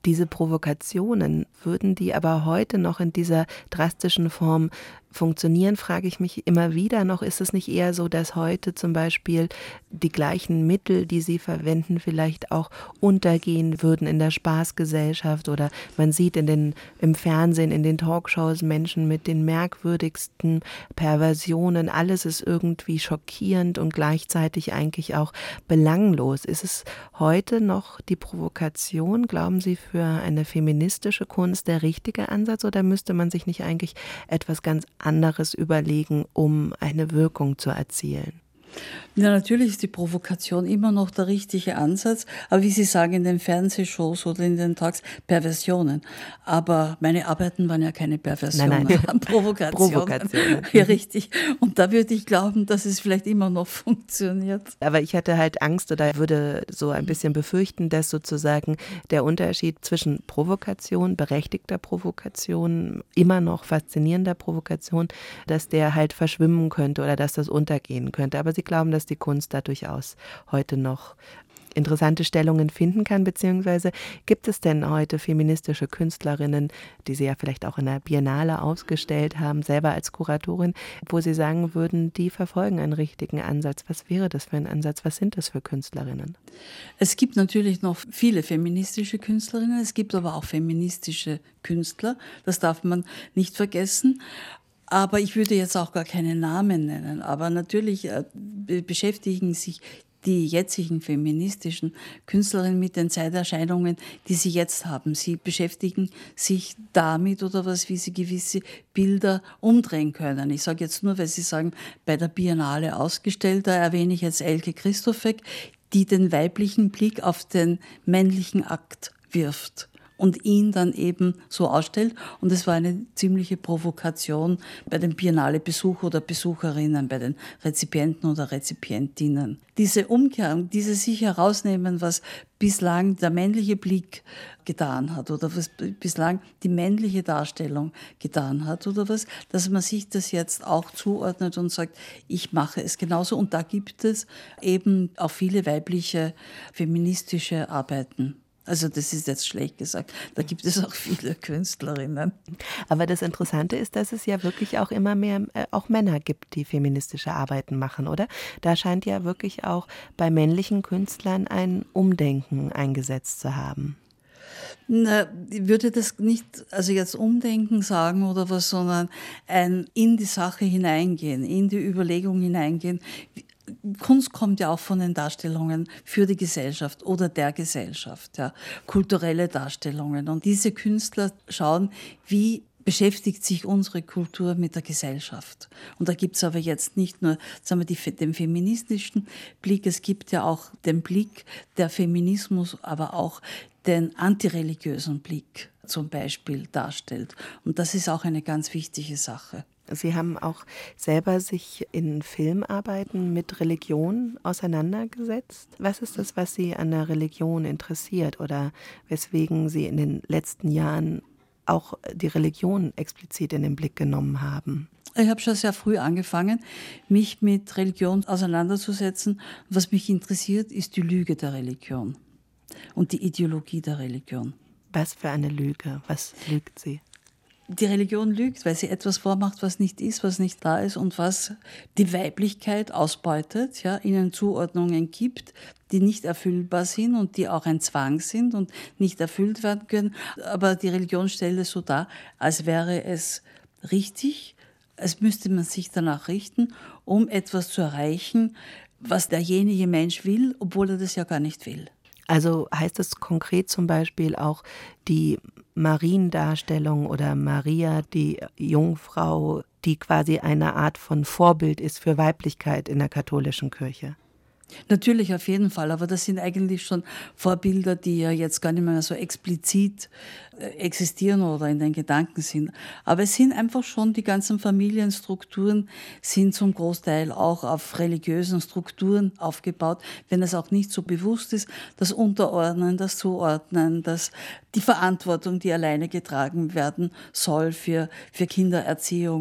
Diese Provokationen, würden die aber heute noch in dieser drastischen Form funktionieren, frage ich mich immer wieder noch. Ist es nicht eher so, dass heute zum Beispiel die gleichen Mittel, die Sie verwenden, vielleicht auch untergehen würden in der Spaßgesellschaft, oder man sieht im Fernsehen, in den Talkshows Menschen mit den merkwürdigsten Perversionen. Alles ist irgendwie schockierend und gleichzeitig eigentlich auch belanglos. Ist es heute noch die Provokation, glauben Sie, für eine feministische Kunst der richtige Ansatz, oder müsste man sich nicht eigentlich etwas ganz anderes überlegen, um eine Wirkung zu erzielen? Ja, natürlich ist die Provokation immer noch der richtige Ansatz, aber wie Sie sagen, in den Fernsehshows oder in den Talks, Perversionen. Aber meine Arbeiten waren ja keine Perversionen, nein. Provokationen. Ja, richtig. Und da würde ich glauben, dass es vielleicht immer noch funktioniert. Aber ich hatte halt Angst oder würde so ein bisschen befürchten, dass sozusagen der Unterschied zwischen Provokation, berechtigter Provokation, immer noch faszinierender Provokation, dass der halt verschwimmen könnte oder dass das untergehen könnte. Aber Sie glauben, dass die Kunst da durchaus heute noch interessante Stellungen finden kann, beziehungsweise gibt es denn heute feministische Künstlerinnen, die Sie ja vielleicht auch in der Biennale ausgestellt haben, selber als Kuratorin, wo Sie sagen würden, die verfolgen einen richtigen Ansatz. Was wäre das für ein Ansatz? Was sind das für Künstlerinnen? Es gibt natürlich noch viele feministische Künstlerinnen, es gibt aber auch feministische Künstler, das darf man nicht vergessen. Aber ich würde jetzt auch gar keine Namen nennen. Aber natürlich beschäftigen sich die jetzigen feministischen Künstlerinnen mit den Zeiterscheinungen, die sie jetzt haben. Sie beschäftigen sich damit oder wie sie gewisse Bilder umdrehen können. Ich sage jetzt nur, weil Sie sagen, bei der Biennale ausgestellt, da erwähne ich jetzt Elke Christofek, die den weiblichen Blick auf den männlichen Akt wirft und ihn dann eben so ausstellt. Und es war eine ziemliche Provokation bei den Biennale-Besucher oder Besucherinnen, bei den Rezipienten oder Rezipientinnen. Diese Umkehrung, dieses sich herausnehmen, was bislang der männliche Blick getan hat oder was bislang die männliche Darstellung getan hat oder was, dass man sich das jetzt auch zuordnet und sagt, ich mache es genauso. Und da gibt es eben auch viele weibliche feministische Arbeiten. Also das ist jetzt schlecht gesagt, da gibt es auch viele Künstlerinnen. Aber das Interessante ist, dass es ja wirklich auch immer mehr auch Männer gibt, die feministische Arbeiten machen, oder? Da scheint ja wirklich auch bei männlichen Künstlern ein Umdenken eingesetzt zu haben. Na, ich würde das nicht, also jetzt Umdenken sagen oder was, sondern ein in die Sache hineingehen, in die Überlegung hineingehen. Kunst kommt ja auch von den Darstellungen für die Gesellschaft oder der Gesellschaft, ja, kulturelle Darstellungen. Und diese Künstler schauen, wie beschäftigt sich unsere Kultur mit der Gesellschaft. Und da gibt es aber jetzt nicht nur, sagen wir, den feministischen Blick, es gibt ja auch den Blick der Feminismus, aber auch den antireligiösen Blick zum Beispiel darstellt. Und das ist auch eine ganz wichtige Sache. Sie haben auch selber sich in Filmarbeiten mit Religion auseinandergesetzt. Was ist das, was Sie an der Religion interessiert oder weswegen Sie in den letzten Jahren auch die Religion explizit in den Blick genommen haben? Ich habe schon sehr früh angefangen, mich mit Religion auseinanderzusetzen. Was mich interessiert, ist die Lüge der Religion und die Ideologie der Religion. Was für eine Lüge? Was lügt sie? Die Religion lügt, weil sie etwas vormacht, was nicht ist, was nicht da ist und was die Weiblichkeit ausbeutet, ja, ihnen Zuordnungen gibt, die nicht erfüllbar sind und die auch ein Zwang sind und nicht erfüllt werden können. Aber die Religion stellt es so dar, als wäre es richtig, als müsste man sich danach richten, um etwas zu erreichen, was derjenige Mensch will, obwohl er das ja gar nicht will. Also heißt es konkret zum Beispiel auch die Mariendarstellung oder Maria, die Jungfrau, die quasi eine Art von Vorbild ist für Weiblichkeit in der katholischen Kirche? Natürlich, auf jeden Fall, aber das sind eigentlich schon Vorbilder, die ja jetzt gar nicht mehr so explizit existieren oder in den Gedanken sind. Aber es sind einfach schon, die ganzen Familienstrukturen sind zum Großteil auch auf religiösen Strukturen aufgebaut, wenn es auch nicht so bewusst ist, das Unterordnen, das Zuordnen, die Verantwortung, die alleine getragen werden soll für Kindererziehung und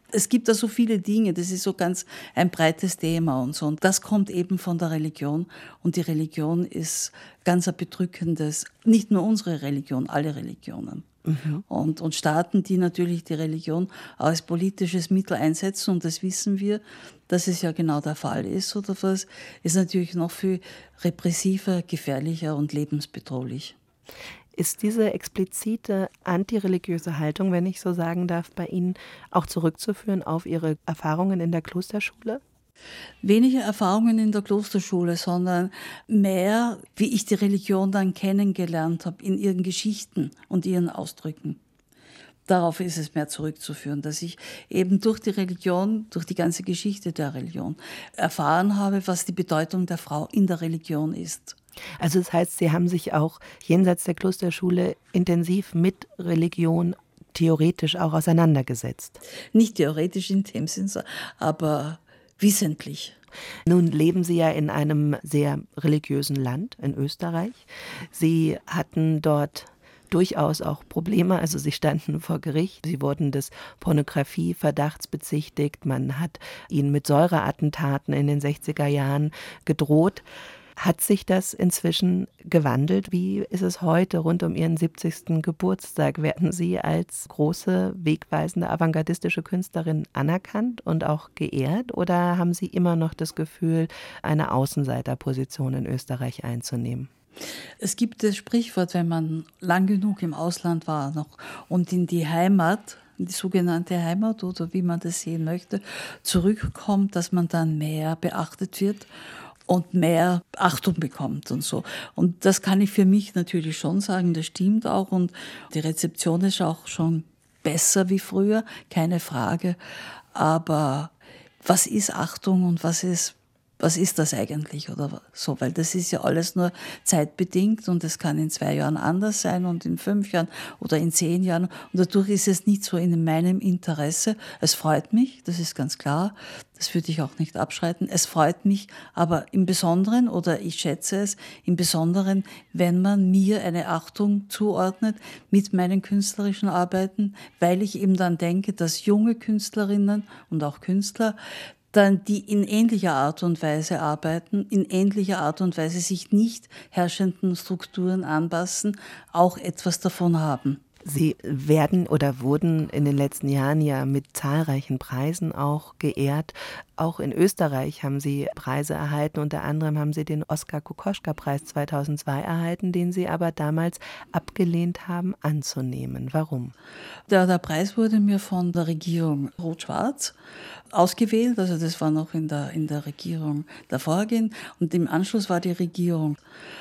Es gibt da so viele Dinge, das ist so ganz ein breites Thema und so. Und das kommt eben von der Religion. Und die Religion ist ganz ein bedrückendes, nicht nur unsere Religion, alle Religionen. Und Staaten, die natürlich die Religion als politisches Mittel einsetzen, und das wissen wir, dass es ja genau der Fall ist, oder was, ist natürlich noch viel repressiver, gefährlicher und lebensbedrohlich. Ist diese explizite antireligiöse Haltung, wenn ich so sagen darf, bei Ihnen auch zurückzuführen auf Ihre Erfahrungen in der Klosterschule? Weniger Erfahrungen in der Klosterschule, sondern mehr, wie ich die Religion dann kennengelernt habe, in ihren Geschichten und ihren Ausdrücken. Darauf ist es mehr zurückzuführen, dass ich eben durch die Religion, durch die ganze Geschichte der Religion erfahren habe, was die Bedeutung der Frau in der Religion ist. Also das heißt, Sie haben sich auch jenseits der Klosterschule intensiv mit Religion theoretisch auch auseinandergesetzt. Nicht theoretisch in dem Sinne, aber wissentlich. Nun leben Sie ja in einem sehr religiösen Land, in Österreich. Sie hatten dort durchaus auch Probleme, also Sie standen vor Gericht, Sie wurden des Pornografieverdachts bezichtigt, man hat Ihnen mit Säureattentaten in den 60er Jahren gedroht. Hat sich das inzwischen gewandelt? Wie ist es heute rund um Ihren 70. Geburtstag? Werden Sie als große, wegweisende, avantgardistische Künstlerin anerkannt und auch geehrt? Oder haben Sie immer noch das Gefühl, eine Außenseiterposition in Österreich einzunehmen? Es gibt das Sprichwort, wenn man lang genug im Ausland war noch und in die Heimat, die sogenannte Heimat oder wie man das sehen möchte, zurückkommt, dass man dann mehr beachtet wird und mehr Achtung bekommt und so. Und das kann ich für mich natürlich schon sagen, das stimmt auch. Und die Rezeption ist auch schon besser wie früher, keine Frage. Aber was ist Achtung und was ist das eigentlich oder so? Weil das ist ja alles nur zeitbedingt und es kann in 2 Jahren anders sein und in 5 Jahren oder in 10 Jahren. Und dadurch ist es nicht so in meinem Interesse. Es freut mich, das ist ganz klar. Das würde ich auch nicht abschreiten. Es freut mich aber im Besonderen, oder ich schätze es im Besonderen, wenn man mir eine Achtung zuordnet mit meinen künstlerischen Arbeiten, weil ich eben dann denke, dass junge Künstlerinnen und auch Künstler dann die in ähnlicher Art und Weise arbeiten, in ähnlicher Art und Weise sich nicht herrschenden Strukturen anpassen, auch etwas davon haben. Sie werden oder wurden in den letzten Jahren ja mit zahlreichen Preisen auch geehrt. Auch in Österreich haben Sie Preise erhalten. Unter anderem haben Sie den Oskar-Kokoschka-Preis 2002 erhalten, den Sie aber damals abgelehnt haben anzunehmen. Warum? Der Preis wurde mir von der Regierung Rot-Schwarz ausgewählt. Also das war noch in der Regierung der Vorgehen. Und im Anschluss war die Regierung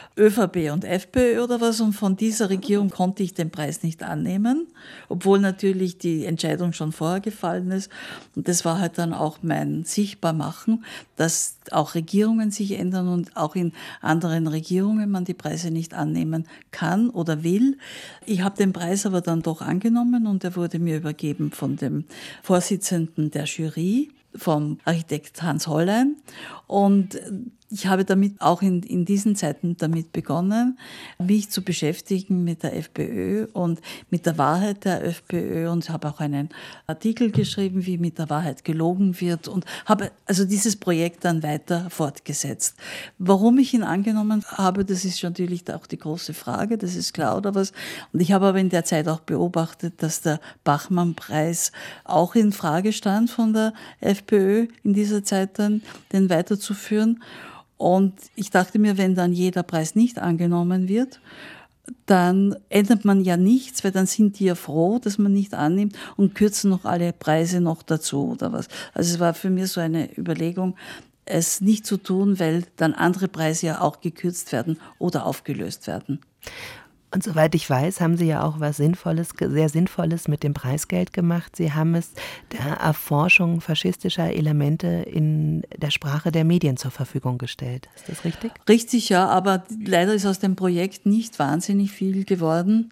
ÖVP und FPÖ oder was. Und von dieser Regierung konnte ich den Preis nicht annehmen, obwohl natürlich die Entscheidung schon vorher gefallen ist. Und das war halt dann auch mein Sichtbarmachen, dass auch Regierungen sich ändern und auch in anderen Regierungen man die Preise nicht annehmen kann oder will. Ich habe den Preis aber dann doch angenommen und er wurde mir übergeben von dem Vorsitzenden der Jury, vom Architekt Hans Hollein. Und ich habe damit auch in diesen Zeiten damit begonnen, mich zu beschäftigen mit der FPÖ und mit der Wahrheit der FPÖ und habe auch einen Artikel geschrieben, wie mit der Wahrheit gelogen wird und habe also dieses Projekt dann weiter fortgesetzt. Warum ich ihn angenommen habe, das ist natürlich auch die große Frage, das ist klar oder was. Und ich habe aber in der Zeit auch beobachtet, dass der Bachmann-Preis auch in Frage stand von der FPÖ in dieser Zeit dann, den weiterzuführen. Und ich dachte mir, wenn dann jeder Preis nicht angenommen wird, dann ändert man ja nichts, weil dann sind die ja froh, dass man nicht annimmt und kürzen noch alle Preise noch dazu oder was. Also es war für mich so eine Überlegung, es nicht zu tun, weil dann andere Preise ja auch gekürzt werden oder aufgelöst werden. Und soweit ich weiß, haben Sie ja auch was Sinnvolles, sehr Sinnvolles mit dem Preisgeld gemacht. Sie haben es der Erforschung faschistischer Elemente in der Sprache der Medien zur Verfügung gestellt. Ist das richtig? Richtig, ja, aber leider ist aus dem Projekt nicht wahnsinnig viel geworden,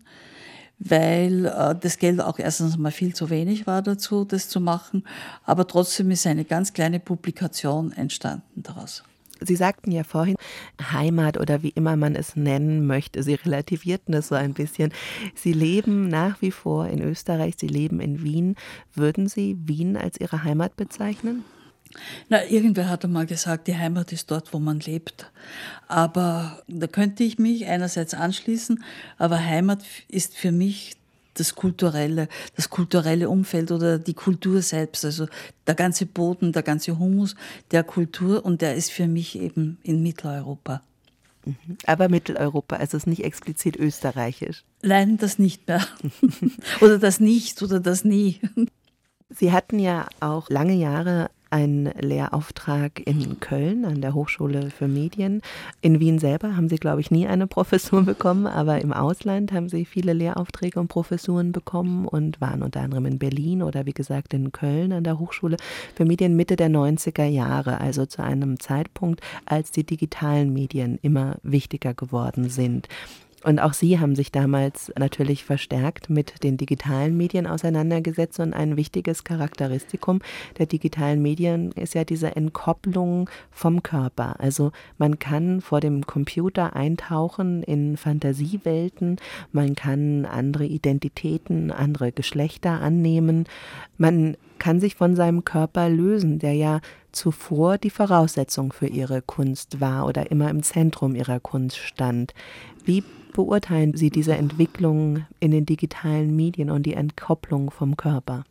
weil das Geld auch erstens mal viel zu wenig war dazu, das zu machen. Aber trotzdem ist eine ganz kleine Publikation entstanden daraus. Sie sagten ja vorhin, Heimat oder wie immer man es nennen möchte, Sie relativierten das so ein bisschen. Sie leben nach wie vor in Österreich, Sie leben in Wien. Würden Sie Wien als Ihre Heimat bezeichnen? Na, irgendwer hat einmal gesagt, die Heimat ist dort, wo man lebt. Aber da könnte ich mich einerseits anschließen, aber Heimat ist für mich das kulturelle Umfeld oder die Kultur selbst, also der ganze Boden, der ganze Humus der Kultur, und der ist für mich eben in Mitteleuropa. Aber Mitteleuropa, also es ist nicht explizit österreichisch. Nein, das nicht mehr. Oder das nicht oder das nie. Sie hatten ja auch lange Jahre einen Lehrauftrag in Köln an der Hochschule für Medien. In Wien selber haben Sie, glaube ich, nie eine Professur bekommen, aber im Ausland haben Sie viele Lehraufträge und Professuren bekommen und waren unter anderem in Berlin oder wie gesagt in Köln an der Hochschule für Medien Mitte der 90er Jahre, also zu einem Zeitpunkt, als die digitalen Medien immer wichtiger geworden sind. Und auch Sie haben sich damals natürlich verstärkt mit den digitalen Medien auseinandergesetzt und ein wichtiges Charakteristikum der digitalen Medien ist ja diese Entkopplung vom Körper. Also man kann vor dem Computer eintauchen in Fantasiewelten, man kann andere Identitäten, andere Geschlechter annehmen, man kann sich von seinem Körper lösen, der ja zuvor die Voraussetzung für ihre Kunst war oder immer im Zentrum ihrer Kunst stand. Wie beurteilen Sie diese Entwicklung in den digitalen Medien und die Entkopplung vom Körper?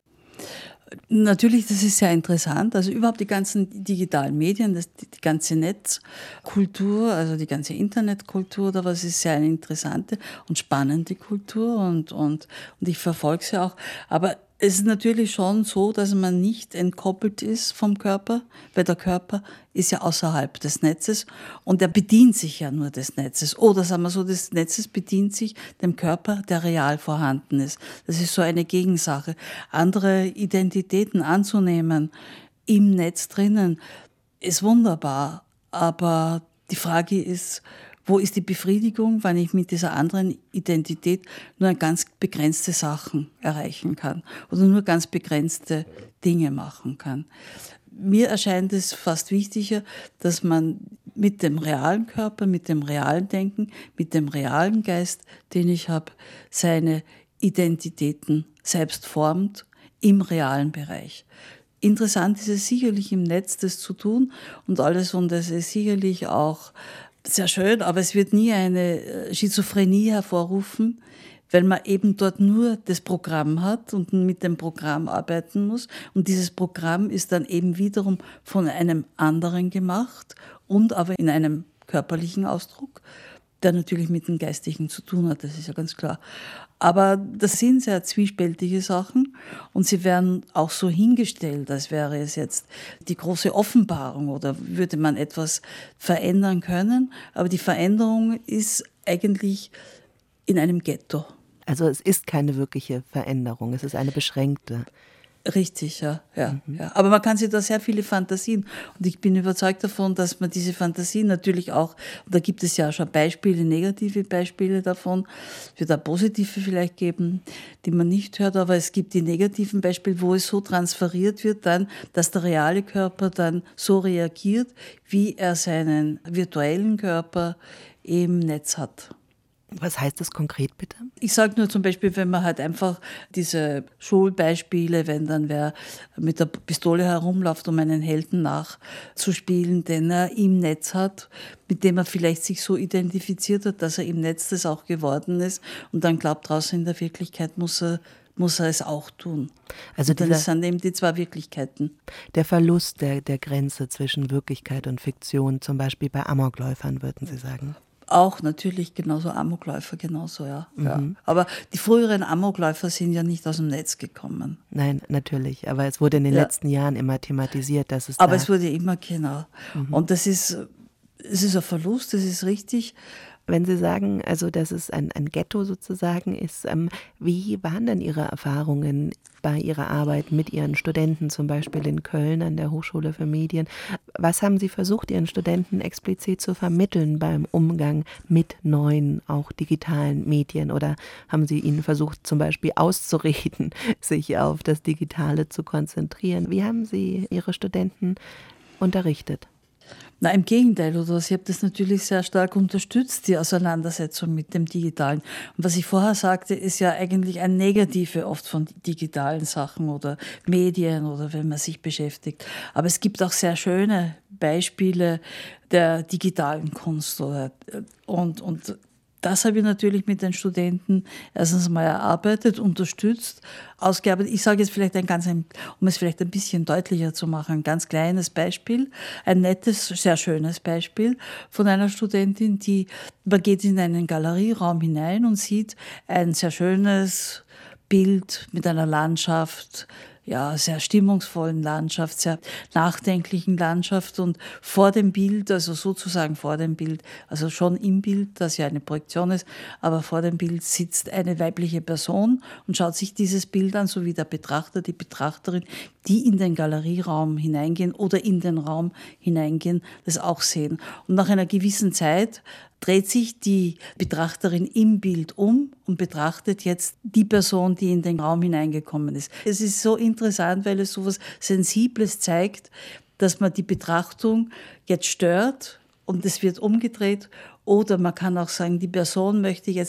Natürlich, das ist sehr interessant. Also überhaupt die ganzen digitalen Medien, die ganze Netzkultur, also die ganze Internetkultur, da was ist sehr eine interessante und spannende Kultur und ich verfolge sie auch. Aber es ist natürlich schon so, dass man nicht entkoppelt ist vom Körper, weil der Körper ist ja außerhalb des Netzes und er bedient sich ja nur des Netzes. Oder sagen wir so, des Netzes bedient sich dem Körper, der real vorhanden ist. Das ist so eine Gegensache. Andere Identitäten anzunehmen im Netz drinnen ist wunderbar, aber die Frage ist, wo ist die Befriedigung, wenn ich mit dieser anderen Identität nur ganz begrenzte Sachen erreichen kann oder nur ganz begrenzte Dinge machen kann? Mir erscheint es fast wichtiger, dass man mit dem realen Körper, mit dem realen Denken, mit dem realen Geist, den ich habe, seine Identitäten selbst formt im realen Bereich. Interessant ist es sicherlich im Netz, das zu tun und alles, und das ist sicherlich auch sehr schön, aber es wird nie eine Schizophrenie hervorrufen, weil man eben dort nur das Programm hat und mit dem Programm arbeiten muss. Und dieses Programm ist dann eben wiederum von einem anderen gemacht und aber in einem körperlichen Ausdruck, der natürlich mit dem Geistigen zu tun hat, das ist ja ganz klar. Aber das sind sehr zwiespältige Sachen und sie werden auch so hingestellt, als wäre es jetzt die große Offenbarung oder würde man etwas verändern können. Aber die Veränderung ist eigentlich in einem Ghetto. Also es ist keine wirkliche Veränderung, es ist eine beschränkte. Richtig, ja. Aber man kann sich da sehr viele Fantasien, und ich bin überzeugt davon, dass man diese Fantasien natürlich auch, und da gibt es ja schon Beispiele, negative Beispiele davon, es wird auch positive vielleicht geben, die man nicht hört, aber es gibt die negativen Beispiele, wo es so transferiert wird dann, dass der reale Körper dann so reagiert, wie er seinen virtuellen Körper im Netz hat. Was heißt das konkret bitte? Ich sage nur zum Beispiel, wenn man halt einfach diese Schulbeispiele, wenn dann wer mit der Pistole herumläuft, um einen Helden nachzuspielen, den er im Netz hat, mit dem er vielleicht sich so identifiziert hat, dass er im Netz das auch geworden ist und dann glaubt, draußen in der Wirklichkeit muss er es auch tun. Also dann sind eben die zwei Wirklichkeiten. Der Verlust der Grenze zwischen Wirklichkeit und Fiktion, zum Beispiel bei Amokläufern, würden Sie sagen? Auch natürlich genauso Amokläufer, genauso, ja. Aber die früheren Amokläufer sind ja nicht aus dem Netz gekommen. Nein, natürlich. Aber es wurde in den letzten Jahren immer thematisiert, dass es aber es wurde immer, genau. Und es ist ein Verlust, das ist richtig. Wenn Sie sagen, also dass es ein Ghetto sozusagen ist, wie waren denn Ihre Erfahrungen bei Ihrer Arbeit mit Ihren Studenten, zum Beispiel in Köln an der Hochschule für Medien? Was haben Sie versucht, Ihren Studenten explizit zu vermitteln beim Umgang mit neuen, auch digitalen Medien? Oder haben Sie ihnen versucht, zum Beispiel auszureden, sich auf das Digitale zu konzentrieren? Wie haben Sie Ihre Studenten unterrichtet? Na, im Gegenteil, oder? Ich habe das natürlich sehr stark unterstützt, die Auseinandersetzung mit dem Digitalen. Und was ich vorher sagte, ist ja eigentlich ein Negative oft von digitalen Sachen oder Medien oder wenn man sich beschäftigt. Aber es gibt auch sehr schöne Beispiele der digitalen Kunst und das habe ich natürlich mit den Studenten erstens mal erarbeitet, unterstützt, ausgearbeitet. Ich sage jetzt vielleicht um es vielleicht ein bisschen deutlicher zu machen, ein ganz kleines Beispiel, ein nettes, sehr schönes Beispiel von einer Studentin, man geht in einen Galerieraum hinein und sieht ein sehr schönes Bild mit einer Landschaft, ja, sehr stimmungsvollen Landschaft, sehr nachdenklichen Landschaft und vor dem Bild, also sozusagen vor dem Bild, also schon im Bild, das ja eine Projektion ist, aber vor dem Bild sitzt eine weibliche Person und schaut sich dieses Bild an, so wie der Betrachter, die Betrachterin, die in den Galerieraum hineingehen oder in den Raum hineingehen, das auch sehen. Und nach einer gewissen Zeit dreht sich die Betrachterin im Bild um und betrachtet jetzt die Person, die in den Raum hineingekommen ist. Es ist so interessant, weil es so etwas Sensibles zeigt, dass man die Betrachtung jetzt stört und es wird umgedreht. Oder man kann auch sagen, die Person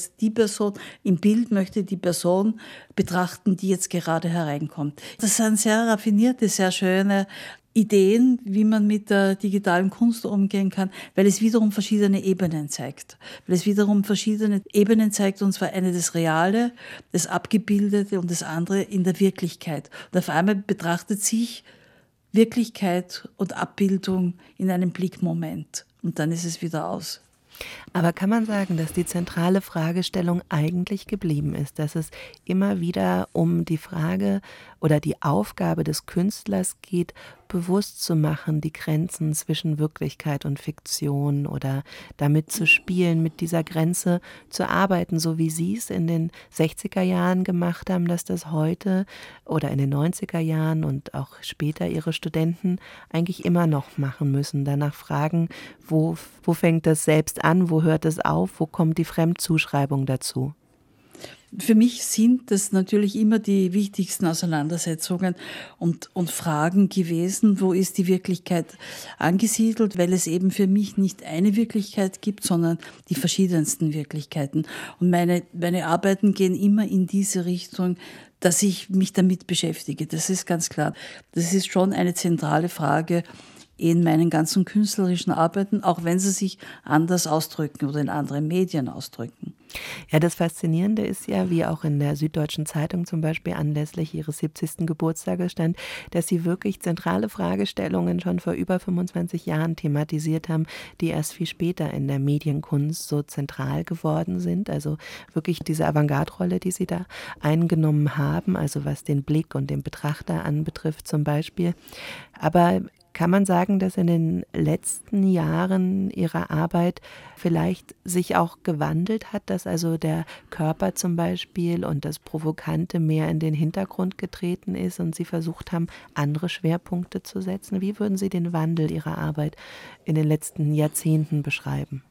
im Bild möchte die Person betrachten, die jetzt gerade hereinkommt. Das sind sehr raffinierte, sehr schöne Ideen, wie man mit der digitalen Kunst umgehen kann, weil es wiederum verschiedene Ebenen zeigt. Und zwar eine das Reale, das Abgebildete und das andere in der Wirklichkeit. Und auf einmal betrachtet sich Wirklichkeit und Abbildung in einem Blickmoment. Und dann ist es wieder aus. Aber kann man sagen, dass die zentrale Fragestellung eigentlich geblieben ist, dass es immer wieder um die Frage oder die Aufgabe des Künstlers geht, bewusst zu machen, die Grenzen zwischen Wirklichkeit und Fiktion oder damit zu spielen, mit dieser Grenze zu arbeiten, so wie Sie es in den 60er Jahren gemacht haben, dass das heute oder in den 90er Jahren und auch später Ihre Studenten eigentlich immer noch machen müssen, danach fragen, wo fängt das selbst an, wo hört es auf, wo kommt die Fremdzuschreibung dazu? Für mich sind das natürlich immer die wichtigsten Auseinandersetzungen und Fragen gewesen, wo ist die Wirklichkeit angesiedelt, weil es eben für mich nicht eine Wirklichkeit gibt, sondern die verschiedensten Wirklichkeiten. Und meine Arbeiten gehen immer in diese Richtung, dass ich mich damit beschäftige. Das ist ganz klar. Das ist schon eine zentrale Frage in meinen ganzen künstlerischen Arbeiten, auch wenn sie sich anders ausdrücken oder in anderen Medien ausdrücken. Ja, das Faszinierende ist ja, wie auch in der Süddeutschen Zeitung zum Beispiel anlässlich ihres 70. Geburtstages stand, dass sie wirklich zentrale Fragestellungen schon vor über 25 Jahren thematisiert haben, die erst viel später in der Medienkunst so zentral geworden sind. Also wirklich diese Avantgarde-Rolle, die sie da eingenommen haben, also was den Blick und den Betrachter anbetrifft zum Beispiel. Aber kann man sagen, dass in den letzten Jahren Ihrer Arbeit vielleicht sich auch gewandelt hat, dass also der Körper zum Beispiel und das Provokante mehr in den Hintergrund getreten ist und Sie versucht haben, andere Schwerpunkte zu setzen? Wie würden Sie den Wandel Ihrer Arbeit in den letzten Jahrzehnten beschreiben?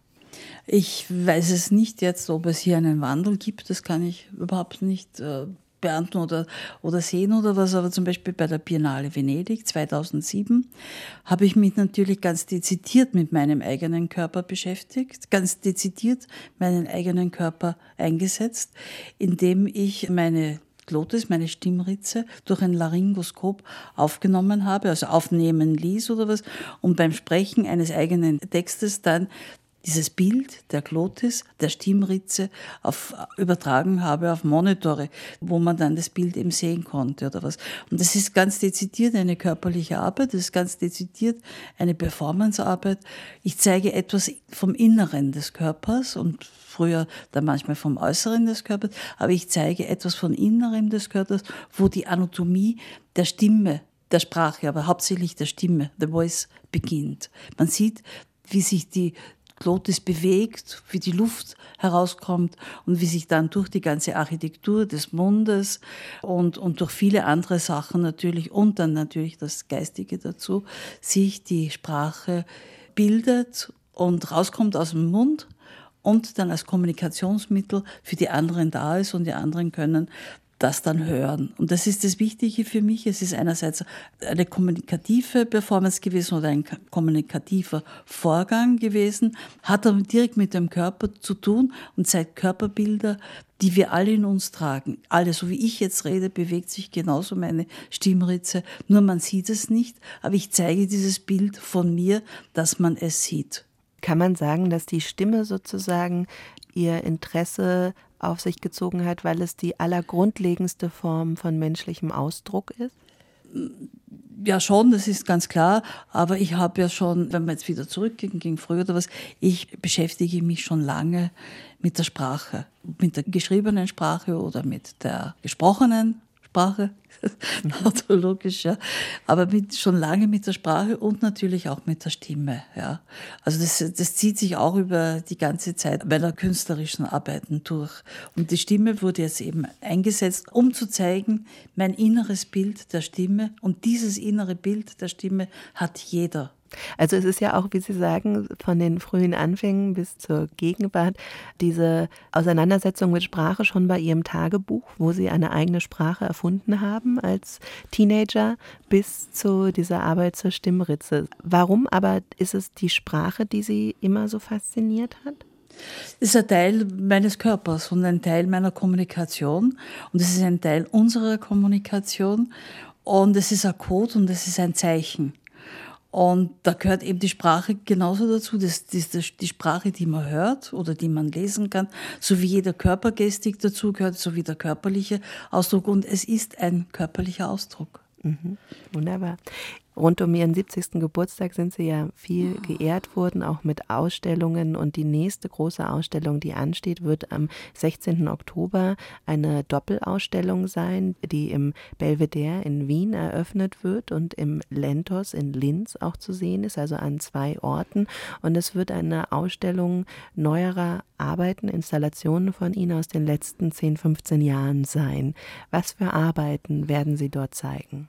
Ich weiß es nicht jetzt, ob es hier einen Wandel gibt, das kann ich überhaupt nicht beantworten oder sehen oder was, aber zum Beispiel bei der Biennale Venedig 2007 habe ich mich natürlich ganz dezidiert mit meinem eigenen Körper beschäftigt, ganz dezidiert meinen eigenen Körper eingesetzt, indem ich meine Glotis, meine Stimmritze, durch ein Laryngoskop aufgenommen habe, also aufnehmen ließ oder was, und beim Sprechen eines eigenen Textes dann dieses Bild der Glotis, der Stimmritze übertragen habe auf Monitore, wo man dann das Bild eben sehen konnte oder was. Und das ist ganz dezidiert eine körperliche Arbeit, das ist ganz dezidiert eine Performancearbeit. Ich zeige etwas vom Inneren des Körpers und früher dann manchmal vom Äußeren des Körpers, aber ich zeige etwas vom Inneren des Körpers, wo die Anatomie der Stimme, der Sprache, aber hauptsächlich der Stimme, the voice, beginnt. Man sieht, wie sich die Glotis bewegt, wie die Luft herauskommt und wie sich dann durch die ganze Architektur des Mundes und durch viele andere Sachen natürlich und dann natürlich das Geistige dazu, sich die Sprache bildet und rauskommt aus dem Mund und dann als Kommunikationsmittel für die anderen da ist und die anderen können das dann hören. Und das ist das Wichtige für mich. Es ist einerseits eine kommunikative Performance gewesen oder ein kommunikativer Vorgang gewesen, hat aber direkt mit dem Körper zu tun und zeigt Körperbilder, die wir alle in uns tragen. Alle, so wie ich jetzt rede, bewegt sich genauso meine Stimmritze, nur man sieht es nicht, aber ich zeige dieses Bild von mir, dass man es sieht. Kann man sagen, dass die Stimme sozusagen ihr Interesse auf sich gezogen hat, weil es die allergrundlegendste Form von menschlichem Ausdruck ist? Ja schon, das ist ganz klar, aber ich habe ja schon, wenn wir jetzt wieder zurückgehen, gegen früher oder was, ich beschäftige mich schon lange mit der Sprache, mit der geschriebenen Sprache oder mit der gesprochenen Sprache, autologisch, ja, aber schon lange mit der Sprache und natürlich auch mit der Stimme. Ja. Also das zieht sich auch über die ganze Zeit meiner künstlerischen Arbeiten durch. Und die Stimme wurde jetzt eben eingesetzt, um zu zeigen, mein inneres Bild der Stimme, und dieses innere Bild der Stimme hat jeder. Also es ist ja auch, wie Sie sagen, von den frühen Anfängen bis zur Gegenwart diese Auseinandersetzung mit Sprache schon bei Ihrem Tagebuch, wo Sie eine eigene Sprache erfunden haben als Teenager, bis zu dieser Arbeit zur Stimmritze. Warum aber ist es die Sprache, die Sie immer so fasziniert hat? Es ist ein Teil meines Körpers und ein Teil meiner Kommunikation, und es ist ein Teil unserer Kommunikation, und es ist ein Code und es ist ein Zeichen. Und da gehört eben die Sprache genauso dazu, das die Sprache, die man hört oder die man lesen kann, so wie jeder Körpergestik dazu gehört, so wie der körperliche Ausdruck. Und es ist ein körperlicher Ausdruck. Mhm. Wunderbar. Rund um Ihren 70. Geburtstag sind Sie ja viel geehrt worden, auch mit Ausstellungen. Und die nächste große Ausstellung, die ansteht, wird am 16. Oktober eine Doppelausstellung sein, die im Belvedere in Wien eröffnet wird und im Lentos in Linz auch zu sehen ist, also an 2 Orten. Und es wird eine Ausstellung neuerer Arbeiten, Installationen von Ihnen aus den letzten 10, 15 Jahren sein. Was für Arbeiten werden Sie dort zeigen?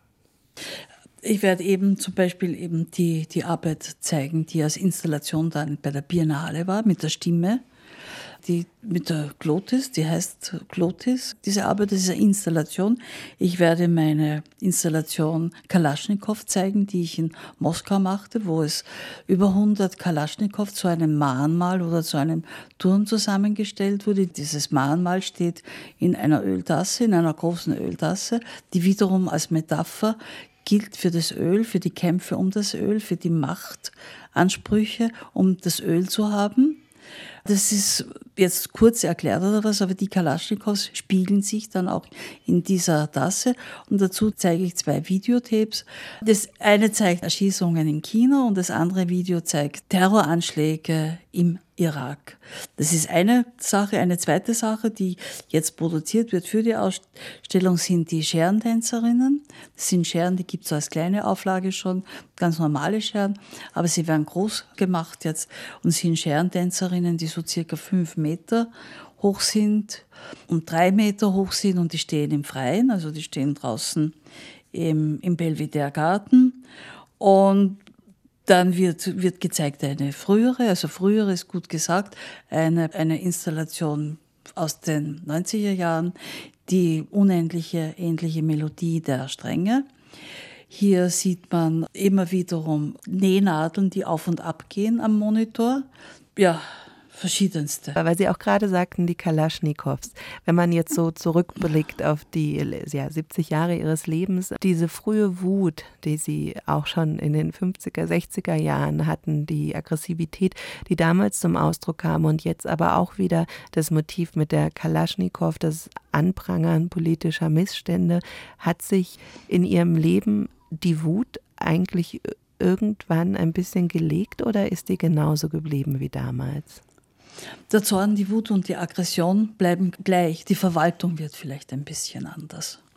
Ich werde eben zum Beispiel eben die Arbeit zeigen, die als Installation dann bei der Biennale war, mit der Stimme, die mit der Glotis, die heißt Glotis. Diese Arbeit, das ist eine Installation. Ich werde meine Installation Kalaschnikow zeigen, die ich in Moskau machte, wo es über 100 Kalaschnikow zu einem Mahnmal oder zu einem Turm zusammengestellt wurde. Dieses Mahnmal steht in einer Öltasse, in einer großen Öltasse, die wiederum als Metapher gilt für das Öl, für die Kämpfe um das Öl, für die Machtansprüche, um das Öl zu haben. Das ist jetzt kurz erklärt oder was, aber die Kalaschnikows spiegeln sich dann auch in dieser Tasse. Und dazu zeige ich 2 Videotapes. Das eine zeigt Erschießungen in China und das andere Video zeigt Terroranschläge im Irak. Das ist eine Sache. Eine zweite Sache, die jetzt produziert wird für die Ausstellung, sind die Scherentänzerinnen. Das sind Scheren, die gibt es als kleine Auflage schon, ganz normale Scheren, aber sie werden groß gemacht jetzt und sind Scherentänzerinnen, die so circa 5 Meter hoch sind und 3 Meter hoch sind, und die stehen im Freien, also die stehen draußen im Belvedere Garten. Und dann wird gezeigt eine frühere ist gut gesagt, eine Installation aus den 90er Jahren, die unendliche, ähnliche Melodie der Stränge. Hier sieht man immer wiederum Nähnadeln, die auf und ab gehen am Monitor. Ja, verschiedenste. Weil Sie auch gerade sagten, die Kalaschnikows. Wenn man jetzt so zurückblickt auf die 70 Jahre Ihres Lebens, diese frühe Wut, die Sie auch schon in den 50er, 60er Jahren hatten, die Aggressivität, die damals zum Ausdruck kam, und jetzt aber auch wieder das Motiv mit der Kalaschnikow, das Anprangern politischer Missstände, hat sich in Ihrem Leben die Wut eigentlich irgendwann ein bisschen gelegt oder ist die genauso geblieben wie damals? Der Zorn, die Wut und die Aggression bleiben gleich. Die Verwaltung wird vielleicht ein bisschen anders.